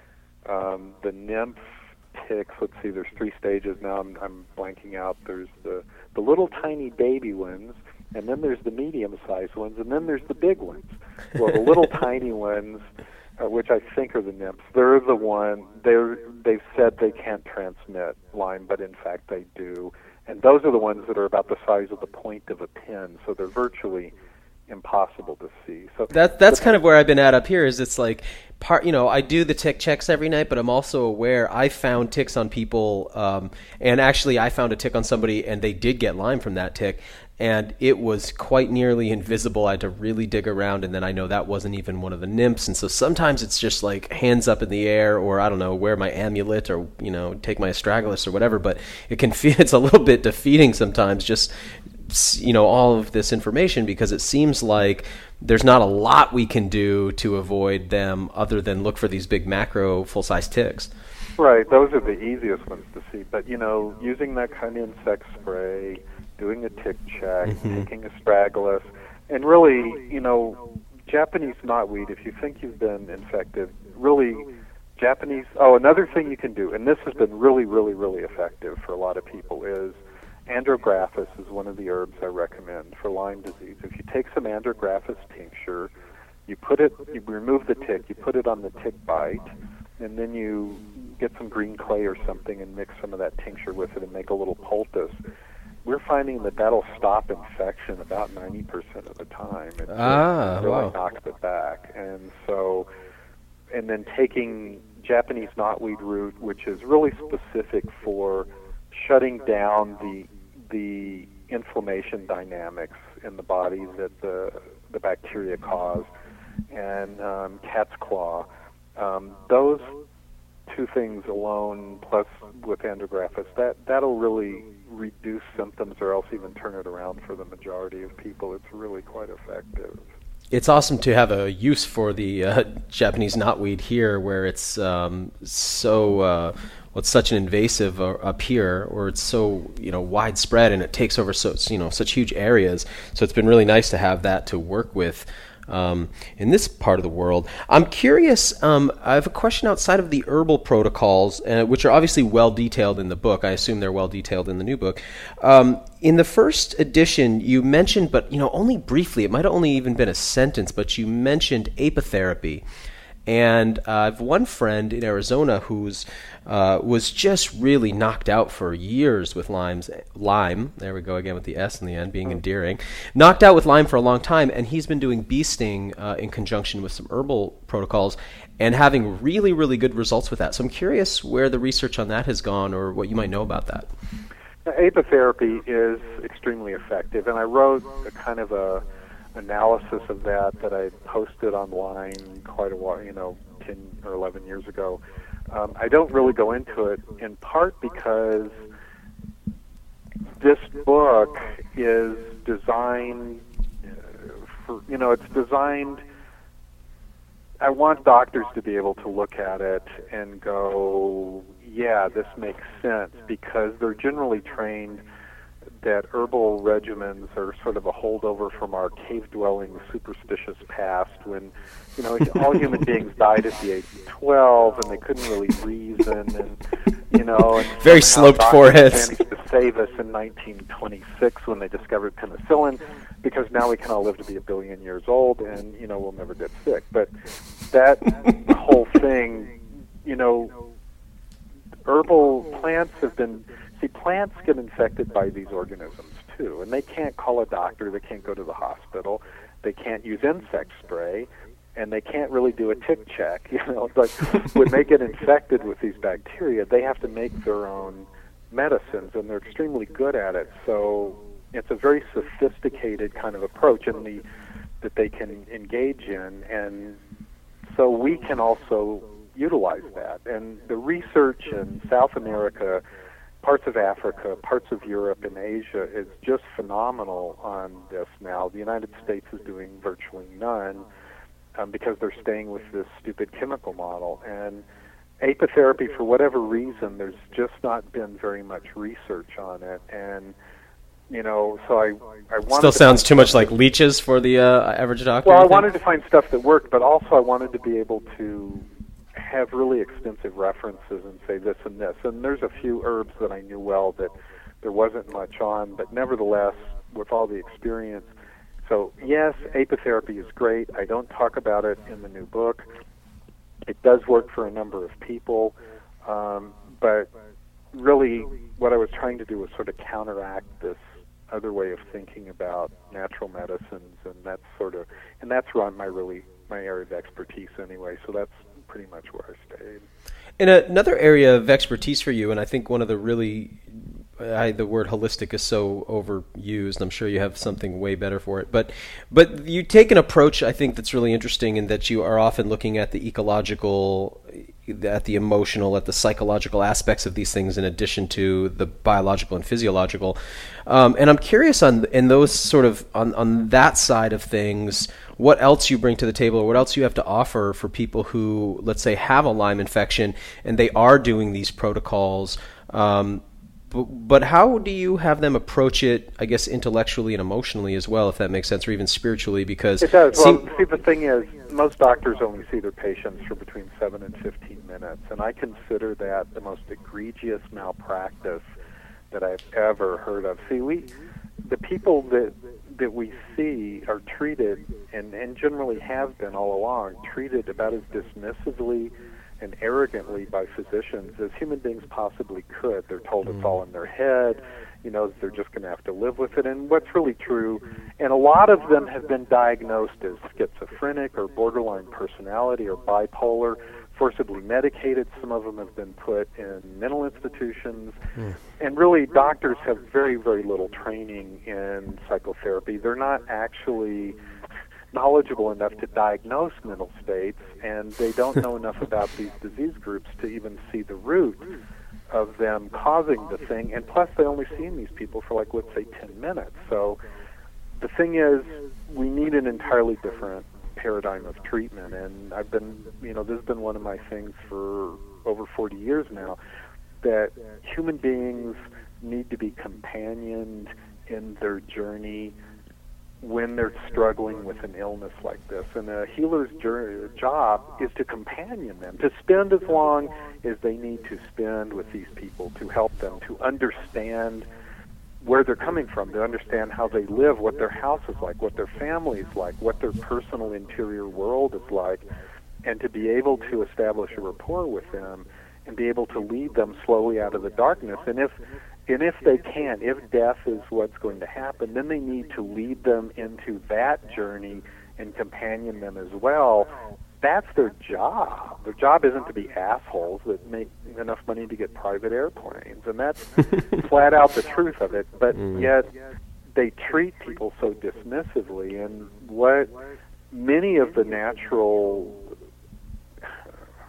nymph ticks, let's see, there's 3 stages now, I'm blanking out. There's the little tiny baby ones, and then there's the medium-sized ones, and then there's the big ones. Well, the little tiny ones, which I think are the nymphs, they're the one, they've said they can't transmit Lyme, but in fact they do. And those are the ones that are about the size of the point of a pin, so they're virtually impossible to see. So that's kind of where I've been at up here. Is it's like I do the tick checks every night, but I'm also aware I found ticks on people, and actually I found a tick on somebody, and they did get Lyme from that tick, and it was quite nearly invisible. I had to really dig around, and then I know that wasn't even one of the nymphs. And so sometimes it's just like hands up in the air, or I don't know, wear my amulet, or take my astragalus or whatever. But it can feel it's a little bit defeating sometimes, just all of this information, because it seems like there's not a lot we can do to avoid them other than look for these big macro full-size ticks. Right, those are the easiest ones to see. But, using that kind of insect spray, doing a tick check, taking astragalus, and really, Japanese knotweed, if you think you've been infected, really another thing you can do, and this has been really, really, really effective for a lot of people, is Andrographis is one of the herbs I recommend for Lyme disease. If you take some Andrographis tincture, you remove the tick, you put it on the tick bite, and then you get some green clay or something and mix some of that tincture with it and make a little poultice. We're finding that that'll stop infection about 90% of the time. It really knocks it back. And then taking Japanese knotweed root, which is really specific for shutting down the inflammation dynamics in the body that the bacteria cause, and cat's claw. Those 2 things alone, plus with Andrographis, that'll really reduce symptoms, or else even turn it around for the majority of people. It's really quite effective. It's awesome to have a use for the Japanese knotweed here, where it's it's such an invasive up here, or it's so widespread, and it takes over such huge areas. So it's been really nice to have that to work with in this part of the world. I'm curious, I have a question outside of the herbal protocols, which are obviously well detailed in the book. I assume they're well detailed in the new book. In the first edition, you mentioned, but only briefly, it might have only even been a sentence, but you mentioned apitherapy. And I have one friend in Arizona who's was just really knocked out for years with Lyme. There we go again with the S in the end, being endearing. Knocked out with Lyme for a long time, and he's been doing bee sting in conjunction with some herbal protocols and having really, really good results with that. So I'm curious where the research on that has gone, or what you might know about that. Apitherapy is extremely effective, and I wrote a kind of a analysis of that I posted online quite a while, 10 or 11 years ago, I don't really go into it in part because this book is designed it's designed, I want doctors to be able to look at it and go, yeah, this makes sense, because they're generally trained that herbal regimens are sort of a holdover from our cave-dwelling, superstitious past when, all human beings died at the age of 12 and they couldn't really reason and very sloped foreheads. Managed to save us in 1926 when they discovered penicillin, because now we can all live to be 1 billion years old and, we'll never get sick. But that whole thing, herbal plants plants get infected by these organisms too, and they can't call a doctor, they can't go to the hospital, they can't use insect spray, and they can't really do a tick check, but when they get infected with these bacteria, they have to make their own medicines, and they're extremely good at it. So it's a very sophisticated kind of approach that they can engage in, and so we can also utilize that. And the research in South America, parts of Africa, parts of Europe and Asia is just phenomenal on this now. The United States is doing virtually none because they're staying with this stupid chemical model. And apitherapy, for whatever reason, there's just not been very much research on it. And, so I wanted Still sounds too much like leeches for the average doctor. Well, I wanted to find stuff that worked, but also I wanted to be able to have really extensive references and say this and this. And there's a few herbs that I knew well that there wasn't much on, but nevertheless, with all the experience. So yes, apitherapy is great. I don't talk about it in the new book. It does work for a number of people, but really what I was trying to do was sort of counteract this other way of thinking about natural medicines, and that's my area of expertise anyway, so that's pretty much where I stayed. And another area of expertise for you, and I think one of the really, the word holistic is so overused. I'm sure you have something way better for it. But you take an approach, I think, that's really interesting, in that you are often looking at the ecological, at the emotional, at the psychological aspects of these things in addition to the biological and physiological. And I'm curious on that side of things, what else you bring to the table, or what else you have to offer for people who, let's say, have a Lyme infection and they are doing these protocols. But how do you have them approach it, I guess, intellectually and emotionally as well, if that makes sense, or even spiritually? Because it does. Well, see, the thing is, most doctors only see their patients for between 7 and 15 minutes, and I consider that the most egregious malpractice that I've ever heard of. See, the people that we see are treated, and generally have been all along, treated about as dismissively and arrogantly by physicians as human beings possibly could. They're told it's all in their head, they're just going to have to live with it. And what's really true, and a lot of them have been diagnosed as schizophrenic or borderline personality or bipolar, forcibly medicated. Some of them have been put in mental institutions. And really, doctors have very, very little training in psychotherapy. They're not actually knowledgeable enough to diagnose mental states, and they don't know enough about these disease groups to even see the root of them causing the thing. And plus, they only see these people for, let's say, 10 minutes. So the thing is, we need an entirely different paradigm of treatment. And I've been, this has been one of my things for over 40 years now, that human beings need to be companioned in their journey when they're struggling with an illness like this. And a healer's job is to companion them, to spend as long as they need to spend with these people, to help them, to understand where they're coming from, to understand how they live, what their house is like, what their family is like, what their personal interior world is like, and to be able to establish a rapport with them and be able to lead them slowly out of the darkness. And if they can, if death is what's going to happen, then they need to lead them into that journey and companion them as well. That's their job. Their job isn't to be assholes that make enough money to get private airplanes. And that's flat out the truth of it. But yet they treat people so dismissively. And what many of the natural...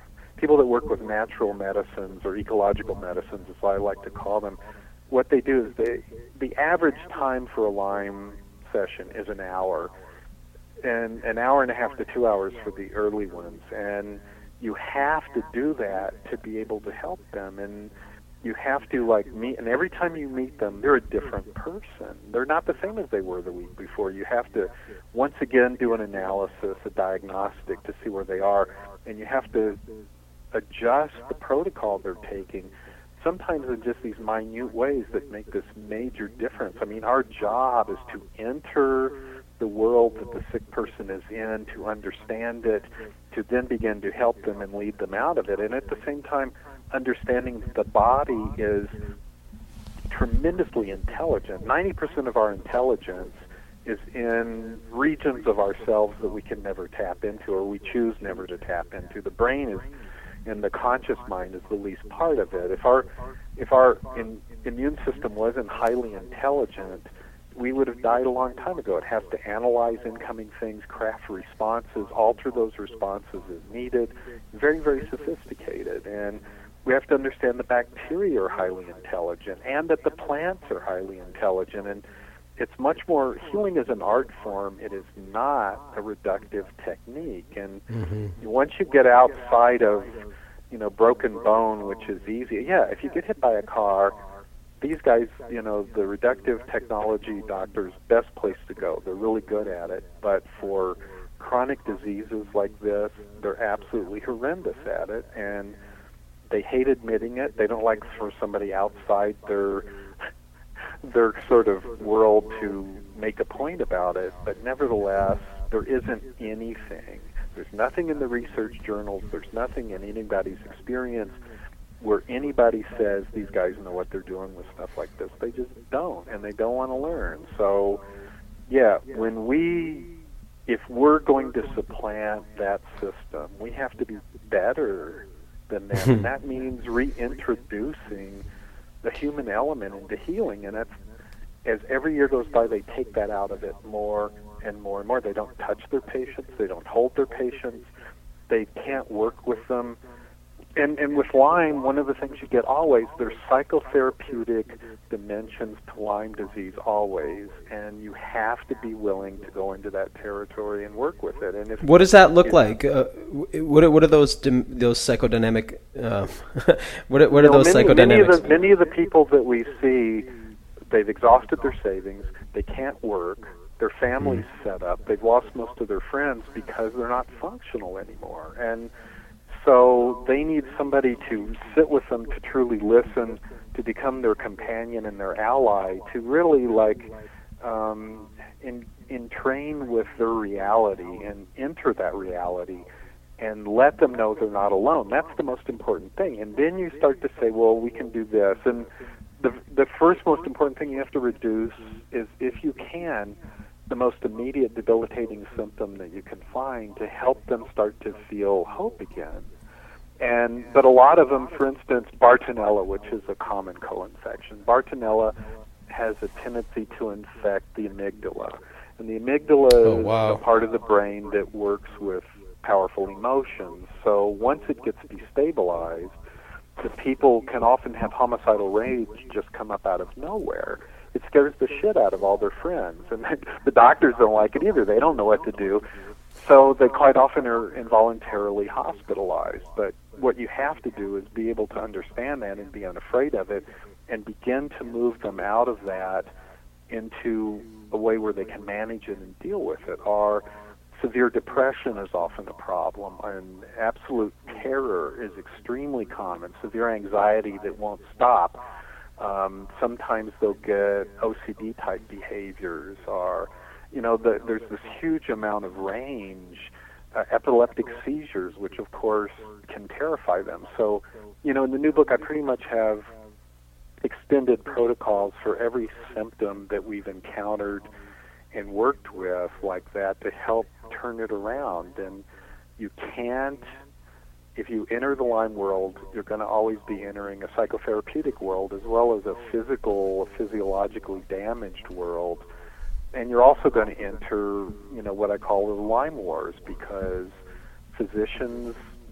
people that work with natural medicines or ecological medicines, as I like to call them, what they do is the average time for a Lyme session is an hour, and an hour and a half to 2 hours for the early ones. And you have to do that to be able to help them. And you have to meet, and every time you meet them, they're a different person. They're not the same as they were the week before. You have to, once again, do an analysis, a diagnostic to see where they are, and you have to adjust the protocol they're taking, sometimes in just these minute ways that make this major difference. I mean, our job is to enter the world that the sick person is in, to understand it, to then begin to help them and lead them out of it. And at the same time, understanding that the body is tremendously intelligent. 90% of our intelligence is in regions of ourselves that we can never tap into, or we choose never to tap into. The brain is, and the conscious mind is the least part of it. If our immune system wasn't highly intelligent, we would have died a long time ago. It has to analyze incoming things, craft responses, alter those responses as needed. Very, very sophisticated. And we have to understand the bacteria are highly intelligent and that the plants are highly intelligent. And it's much more, healing is an art form. It is not a reductive technique. And once you get outside of, broken bone, which is easy. Yeah, if you get hit by a car, these guys, the reductive technology doctors, best place to go. They're really good at it. But for chronic diseases like this, they're absolutely horrendous at it. And they hate admitting it. They don't like for somebody outside their sort of world to make a point about it. But nevertheless, there isn't anything. There's nothing in the research journals. There's nothing in anybody's experience where anybody says these guys know what they're doing with stuff like this. They just don't, and they don't want to learn. So, yeah, if we're going to supplant that system, we have to be better than that. And that means reintroducing the human element into healing. And that's, as every year goes by, they take that out of it more and more and more. They don't touch their patients. They don't hold their patients. They can't work with them. And with Lyme, one of the things you get always, there's psychotherapeutic dimensions to Lyme disease always, and you have to be willing to go into that territory and work with it. And what does that look like? What are those psychodynamic? What are those psychodynamics? Many of the people that we see, they've exhausted their savings. They can't work. Their family's set up. They've lost most of their friends because they're not functional anymore. And so they need somebody to sit with them, to truly listen, to become their companion and their ally, to really entrain with their reality and enter that reality and let them know they're not alone. That's the most important thing. And then you start to say, well, we can do this. And the first most important thing you have to reduce is, if you can, the most immediate debilitating symptom that you can find, to help them start to feel hope again. But a lot of them, for instance, Bartonella, which is a common co-infection. Bartonella has a tendency to infect the amygdala. And the amygdala is a part of the brain that works with powerful emotions. So once it gets destabilized, the people can often have homicidal rage just come up out of nowhere. It scares the shit out of all their friends. And the doctors don't like it either. They don't know what to do. So they quite often are involuntarily hospitalized. But what you have to do is be able to understand that and be unafraid of it and begin to move them out of that into a way where they can manage it and deal with it. Or severe depression is often a problem, and absolute terror is extremely common, severe anxiety that won't stop. Sometimes they'll get OCD-type behaviors, or there's this huge amount of range, epileptic seizures, which of course can terrify them. So, in the new book, I pretty much have extended protocols for every symptom that we've encountered and worked with like that to help turn it around. And you can't, if you enter the Lyme world, you're going to always be entering a psychotherapeutic world as well as a physiologically damaged world. And you're also going to enter, what I call the Lyme wars, because physicians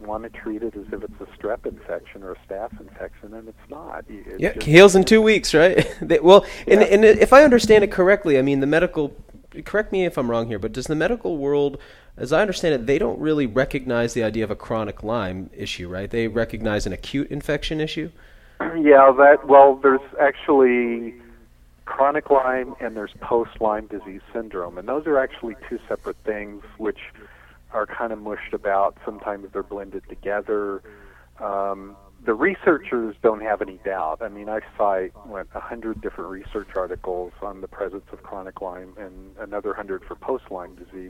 want to treat it as if it's a strep infection or a staph infection, and it's not. It heals in 2 weeks, right? And if I understand it correctly, I mean, the medical, correct me if I'm wrong here, but does the medical world, as I understand it, they don't really recognize the idea of a chronic Lyme issue, right? They recognize an acute infection issue? Yeah, there's actually chronic Lyme and there's post-Lyme disease syndrome, and those are actually two separate things which are kind of mushed about. Sometimes they're blended together. The researchers don't have any doubt. I mean, I cite 100 different research articles on the presence of chronic Lyme and another 100 for post-Lyme disease.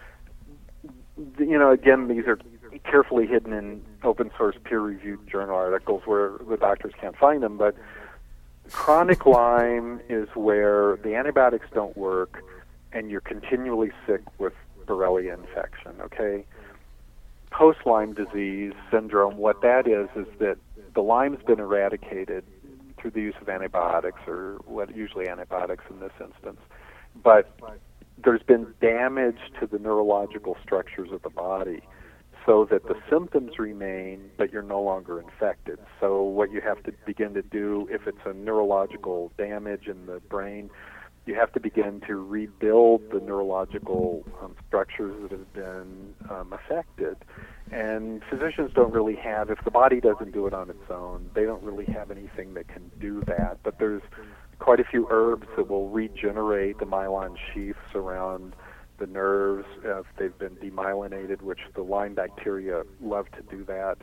Again, these are carefully hidden in open source peer-reviewed journal articles where the doctors can't find them, but chronic Lyme is where the antibiotics don't work and you're continually sick with Borrelia infection, okay? Post-Lyme disease syndrome, what that is that the Lyme's been eradicated through the use of antibiotics, or usually antibiotics in this instance, but there's been damage to the neurological structures of the body so that the symptoms remain, but you're no longer infected. So what you have to begin to do, if it's a neurological damage in the brain, you have to begin to rebuild the neurological structures that have been affected. And physicians don't really have, if the body doesn't do it on its own, they don't really have anything that can do that. But there's quite a few herbs that will regenerate the myelin sheaths around the nerves if they've been demyelinated, which the Lyme bacteria love to do that.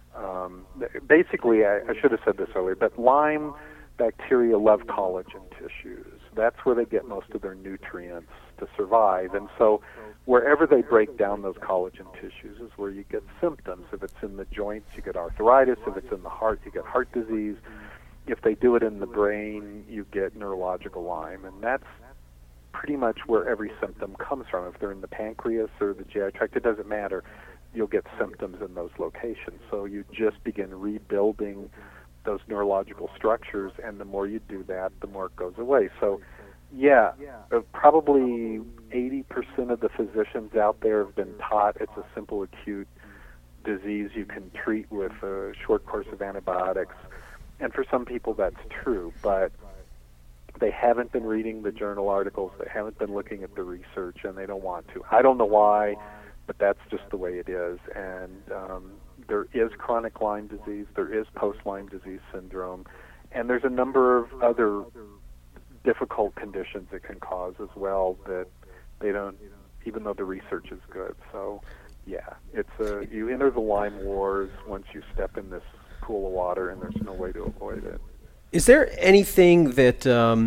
Basically, I should have said this earlier, but Lyme bacteria love collagen tissues. That's where they get most of their nutrients to survive. And so wherever they break down those collagen tissues is where you get symptoms. If it's in the joints, you get arthritis. If it's in the heart, you get heart disease. If they do it in the brain, you get neurological Lyme. And that's pretty much where every symptom comes from. If they're in the pancreas or the GI tract, it doesn't matter. You'll get symptoms in those locations. So you just begin rebuilding those neurological structures, and the more you do that, the more it goes away. So, yeah, probably 80% of the physicians out there have been taught it's a simple acute disease you can treat with a short course of antibiotics. And for some people that's true, but they haven't been reading the journal articles, they haven't been looking at the research, and they don't want to. I don't know why, but that's just the way it is. And there is chronic Lyme disease, there is post-Lyme disease syndrome, and there's a number of other difficult conditions it can cause as well that they don't, even though the research is good. So, yeah, you enter the Lyme wars once you step in this pool of water, and there's no way to avoid it. Is there anything that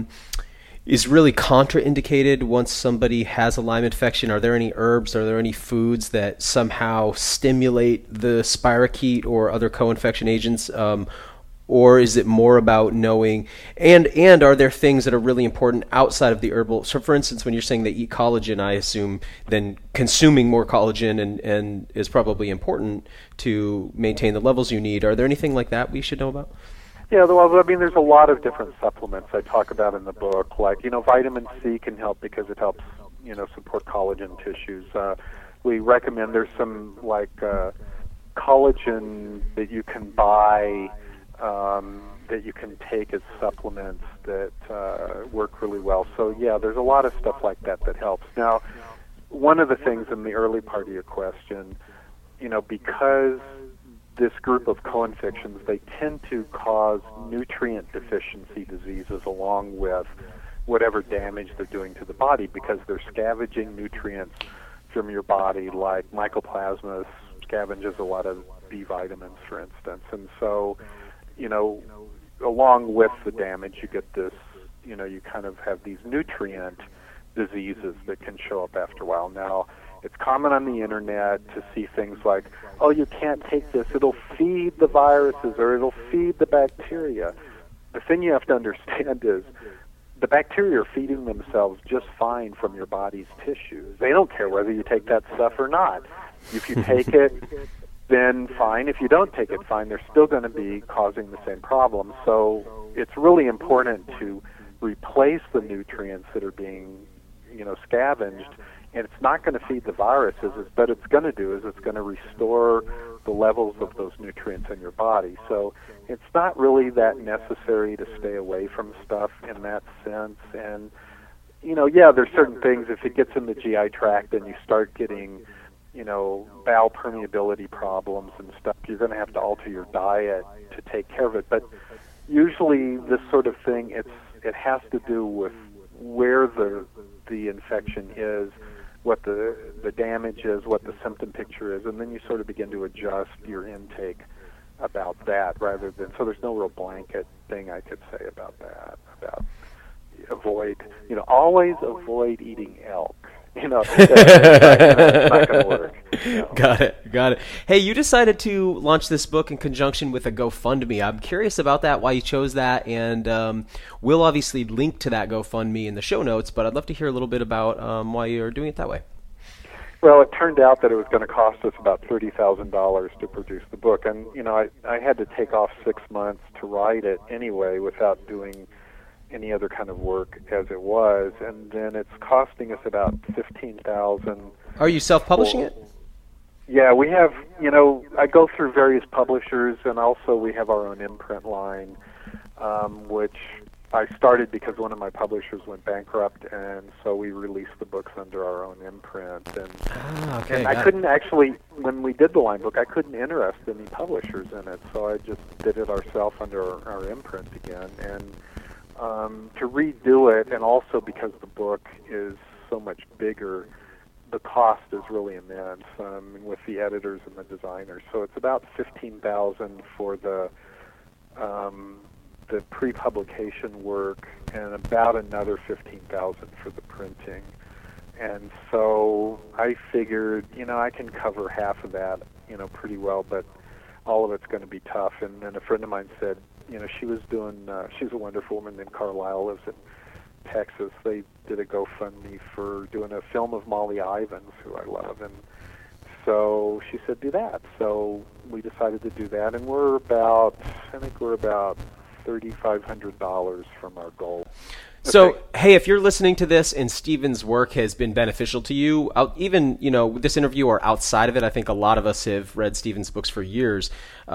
is really contraindicated once somebody has a Lyme infection? Are there any herbs, are there any foods that somehow stimulate the spirochete or other co-infection agents? Or is it more about knowing, and are there things that are really important outside of the herbal? So for instance, when you're saying they eat collagen, I assume then consuming more collagen and is probably important to maintain the levels you need. Are there anything like that we should know about? Yeah, well, I mean, there's a lot of different supplements I talk about in the book. Like, vitamin C can help because it helps, support collagen tissues. We recommend there's some, collagen that you can buy that you can take as supplements that work really well. So, yeah, there's a lot of stuff like that that helps. Now, one of the things in the early part of your question, because this group of co-infections, they tend to cause nutrient deficiency diseases along with whatever damage they're doing to the body, because they're scavenging nutrients from your body, like Mycoplasma scavenges a lot of B vitamins, for instance. And so, along with the damage, you get this, you kind of have these nutrient diseases that can show up after a while. Now, it's common on the internet to see things like, oh, you can't take this, it'll feed the viruses or it'll feed the bacteria. The thing you have to understand is the bacteria are feeding themselves just fine from your body's tissues. They don't care whether you take that stuff or not. If you take it, then fine. If you don't take it, fine. They're still going to be causing the same problem. So it's really important to replace the nutrients that are being, scavenged. And it's not going to feed the viruses, but it's going to do is it's going to restore the levels of those nutrients in your body. So it's not really that necessary to stay away from stuff in that sense. And, yeah, there's certain things, if it gets in the GI tract and you start getting, bowel permeability problems and stuff, you're going to have to alter your diet to take care of it. But usually this sort of thing, it has to do with where the infection is, what the damage is, what the symptom picture is, and then you sort of begin to adjust your intake about that rather than, so there's no real blanket thing I could say about that, about always avoid eating elk. That's not going to work. Got it. Hey, you decided to launch this book in conjunction with a GoFundMe. I'm curious about that, why you chose that, and we'll obviously link to that GoFundMe in the show notes, but I'd love to hear a little bit about why you're doing it that way. Well, it turned out that it was going to cost us about $30,000 to produce the book, and, I had to take off 6 months to write it anyway without doing any other kind of work as it was, and then it's costing us about $15,000. Are you self-publishing it? Yeah, we have, I go through various publishers, and also we have our own imprint line, which I started because one of my publishers went bankrupt, and so we released the books under our own imprint. And I couldn't actually, when we did the line book, I couldn't interest any publishers in it, so I just did it ourselves under our imprint again. And to redo it, and also because the book is so much bigger, the cost is really immense with the editors and the designers. So it's about $15,000 for the pre-publication work, and about another $15,000 for the printing. And so I figured, I can cover half of that, pretty well, but all of it's going to be tough. And then a friend of mine said, she was doing, she's a wonderful woman named Carlisle, lives in Texas. They did a GoFundMe for doing a film of Molly Ivins, who I love, and so she said, do that. So we decided to do that, and we're about $3,500 from our goal. So, hey, if you're listening to this and Stephen's work has been beneficial to you, even, this interview or outside of it, I think a lot of us have read Stephen's books for years.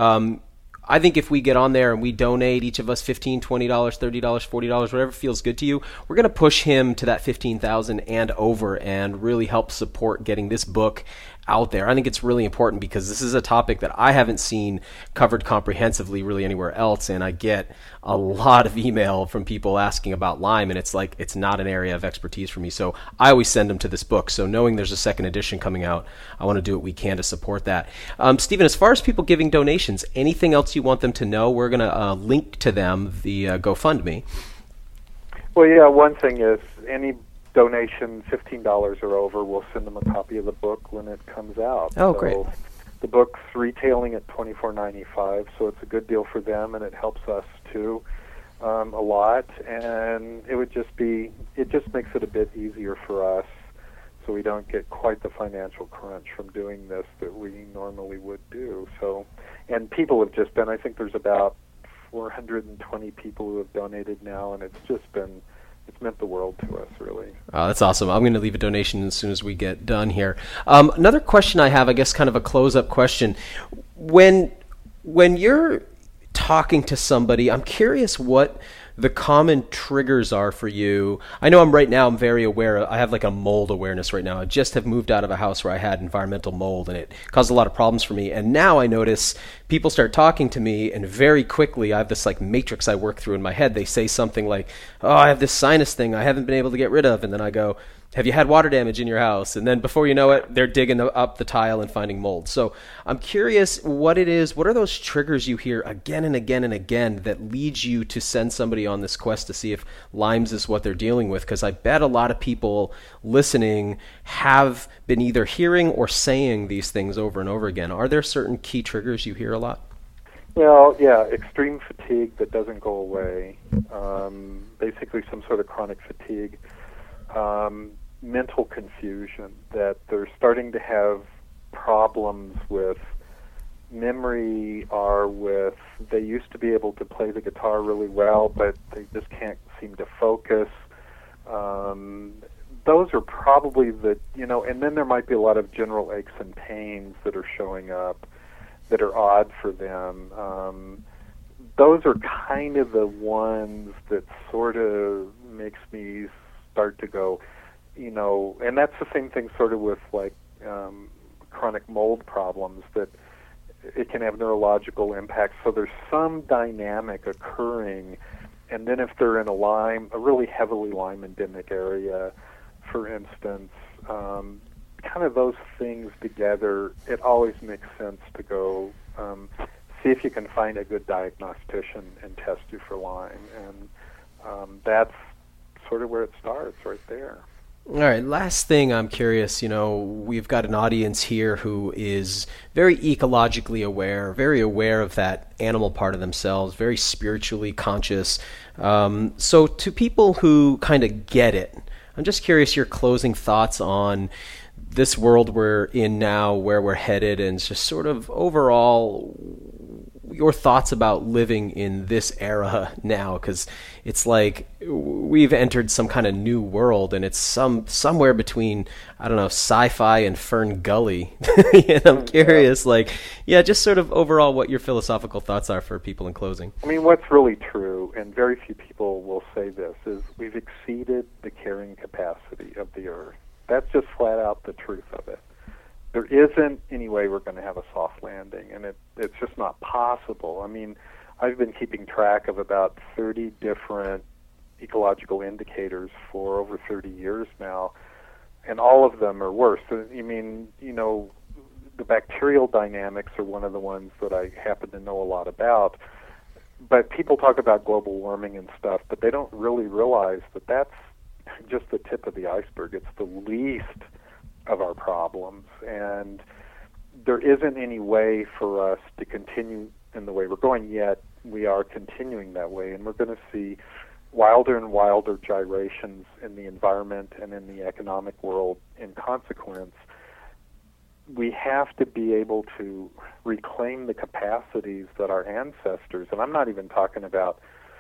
I think if we get on there and we donate, each of us $15, $20, $30, $40, whatever feels good to you, we're going to push him to that $15,000 and over and really help support getting this book out there. I think it's really important because this is a topic that I haven't seen covered comprehensively really anywhere else, and I get a lot of email from people asking about Lyme, and it's like it's not an area of expertise for me. So I always send them to this book. So knowing there's a second edition coming out, I want to do what we can to support that. Stephen, as far as people giving donations, anything else you want them to know? We're going to link to them the GoFundMe. Well, yeah, one thing is any donation $15 or over, we'll send them a copy of the book when it comes out. Oh, great. The book's retailing at $24.95, so it's a good deal for them, and it helps us too a lot. And it just makes it a bit easier for us, so we don't get quite the financial crunch from doing this that we normally would do. So, and people have just been, I think there's about 420 people who have donated now, and it's meant the world to us, really. Oh, that's awesome. I'm going to leave a donation as soon as we get done here. Another question I have, I guess kind of a close-up question. When you're talking to somebody, I'm curious what the common triggers are for you. I know I'm very aware. I have like a mold awareness right now. I just have moved out of a house where I had environmental mold, and it caused a lot of problems for me. And now I notice people start talking to me, and very quickly I have this like matrix I work through in my head. They say something like, oh, I have this sinus thing I haven't been able to get rid of. And then I go, have you had water damage in your house? And then before you know it, they're digging up the tile and finding mold. So I'm curious what it is. What are those triggers you hear again and again and again that leads you to send somebody on this quest to see if Lyme's is what they're dealing with? Because I bet a lot of people listening have been either hearing or saying these things over and over again. Are there certain key triggers you hear a lot? Well, yeah, extreme fatigue that doesn't go away, basically some sort of chronic fatigue. Mental confusion, that they're starting to have problems with memory, they used to be able to play the guitar really well, but they just can't seem to focus. Those are probably and then there might be a lot of general aches and pains that are showing up that are odd for them. Those are kind of the ones that sort of makes me start to go, and that's the same thing sort of with like chronic mold problems, that it can have neurological impacts. So there's some dynamic occurring, and then if they're in a really heavily Lyme endemic area, for instance, kind of those things together, it always makes sense to go see if you can find a good diagnostician and test you for Lyme, and that's sort of where it starts, right there. All right, last thing I'm curious, we've got an audience here who is very ecologically aware, very aware of that animal part of themselves, very spiritually conscious. So to people who kind of get it, I'm just curious your closing thoughts on this world we're in now, where we're headed, and just sort of overall your thoughts about living in this era now, because it's like we've entered some kind of new world, and it's somewhere between, I don't know, sci-fi and Fern Gully. And I'm curious, just sort of overall what your philosophical thoughts are for people in closing. I mean, what's really true, and very few people will say this, is we've exceeded the carrying capacity of the Earth. That's just flat out the truth of it. There isn't any way we're going to have a soft landing, and it's just not possible. I mean, I've been keeping track of about 30 different ecological indicators for over 30 years now, and all of them are worse. So, the bacterial dynamics are one of the ones that I happen to know a lot about, but people talk about global warming and stuff, but they don't really realize that that's just the tip of the iceberg. It's the least of our problems, and there isn't any way for us to continue in the way we're going, yet we are continuing that way, and we're going to see wilder and wilder gyrations in the environment and in the economic world in consequence. We have to be able to reclaim the capacities that our ancestors, and I'm not even talking about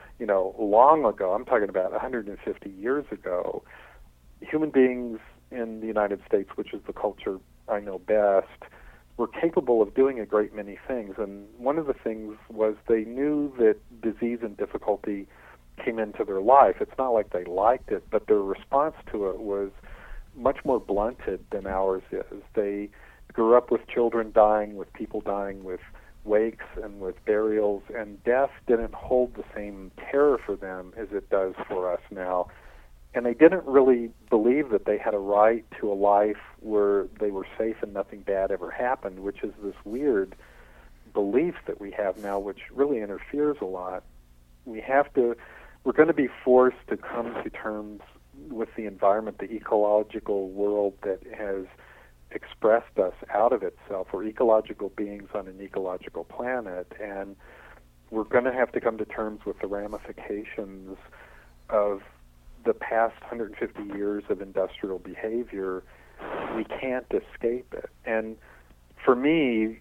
long ago, I'm talking about 150 years ago, human beings in the United States, which is the culture I know best, were capable of doing a great many things. And one of the things was they knew that disease and difficulty came into their life. It's not like they liked it, but their response to it was much more blunted than ours is. They grew up with children dying, with people dying, with wakes and with burials, and death didn't hold the same terror for them as it does for us now. And they didn't really believe that they had a right to a life where they were safe and nothing bad ever happened, which is this weird belief that we have now, which really interferes a lot. We're going to be forced to come to terms with the environment, the ecological world that has expressed us out of itself. We're ecological beings on an ecological planet, and we're going to have to come to terms with the ramifications of the past 150 years of industrial behavior. We can't escape it. And for me,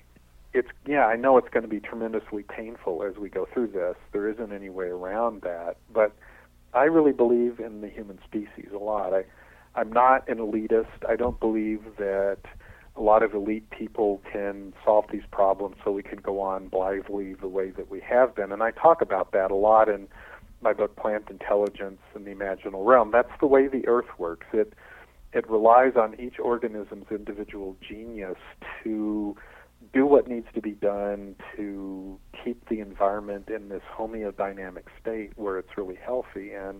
I know it's going to be tremendously painful as we go through this. There isn't any way around that. But I really believe in the human species a lot. I'm not an elitist. I don't believe that a lot of elite people can solve these problems so we can go on blithely the way that we have been. And I talk about that a lot in my book, Plant Intelligence in the Imaginal Realm. That's the way the Earth works. It relies on each organism's individual genius to do what needs to be done to keep the environment in this homeodynamic state where it's really healthy. And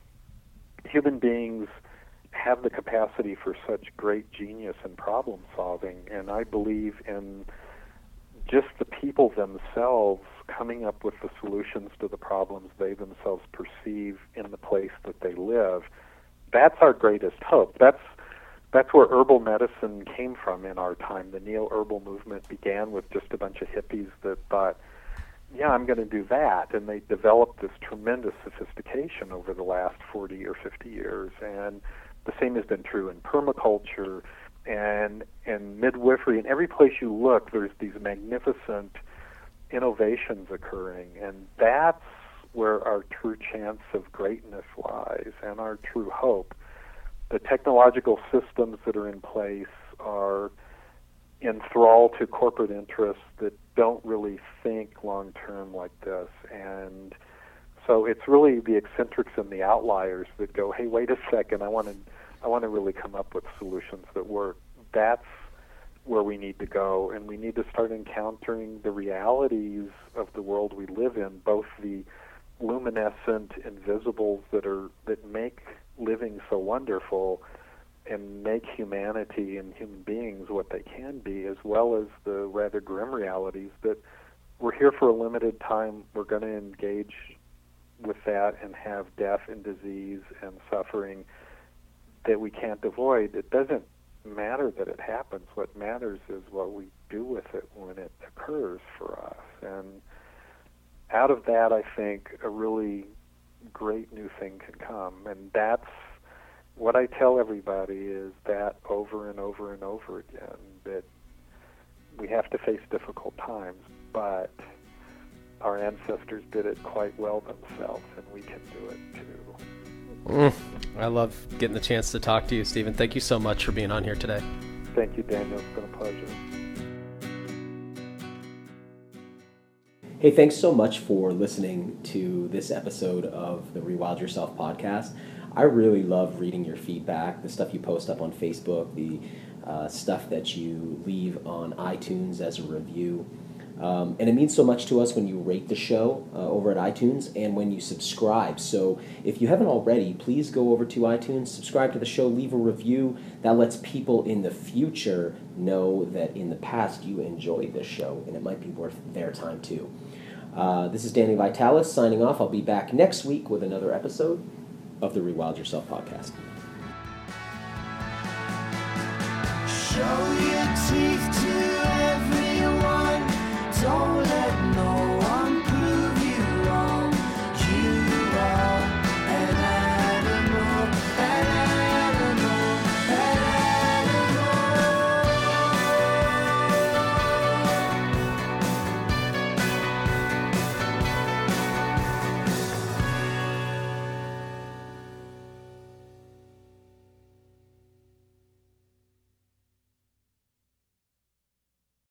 human beings have the capacity for such great genius and problem solving, and I believe in just the people themselves coming up with the solutions to the problems they themselves perceive in the place that they live. That's our greatest hope. That's where herbal medicine came from in our time. The neo-herbal movement began with just a bunch of hippies that thought, I'm going to do that, and they developed this tremendous sophistication over the last 40 or 50 years, and the same has been true in permaculture and midwifery. In every place you look, there's these magnificent innovations occurring, and that's where our true chance of greatness lies and our true hope. The technological systems that are in place are in thrall to corporate interests that don't really think long term like this. And so it's really the eccentrics and the outliers that go, hey, wait a second, I want to really come up with solutions that work. That's where we need to go, and we need to start encountering the realities of the world we live in, both the luminescent invisibles that make living so wonderful and make humanity and human beings what they can be, as well as the rather grim realities that we're here for a limited time. We're going to engage with that and have death and disease and suffering that we can't avoid. It doesn't matter that it happens. What matters is what we do with it when it occurs for us. And out of that, I think a really great new thing can come. And that's what I tell everybody, is that over and over and over again, that we have to face difficult times, but our ancestors did it quite well themselves, and we can do it too. I love getting the chance to talk to you, Stephen. Thank you so much for being on here today. Thank you, Daniel. It's been a pleasure. Hey, thanks so much for listening to this episode of the Rewild Yourself podcast. I really love reading your feedback, the stuff you post up on Facebook, the stuff that you leave on iTunes as a review. And it means so much to us when you rate the show over at iTunes and when you subscribe. So if you haven't already, please go over to iTunes, subscribe to the show, leave a review. That lets people in the future know that in the past you enjoyed this show, and it might be worth their time too. This is Danny Vitalis signing off. I'll be back next week with another episode of the Rewild Yourself podcast. Show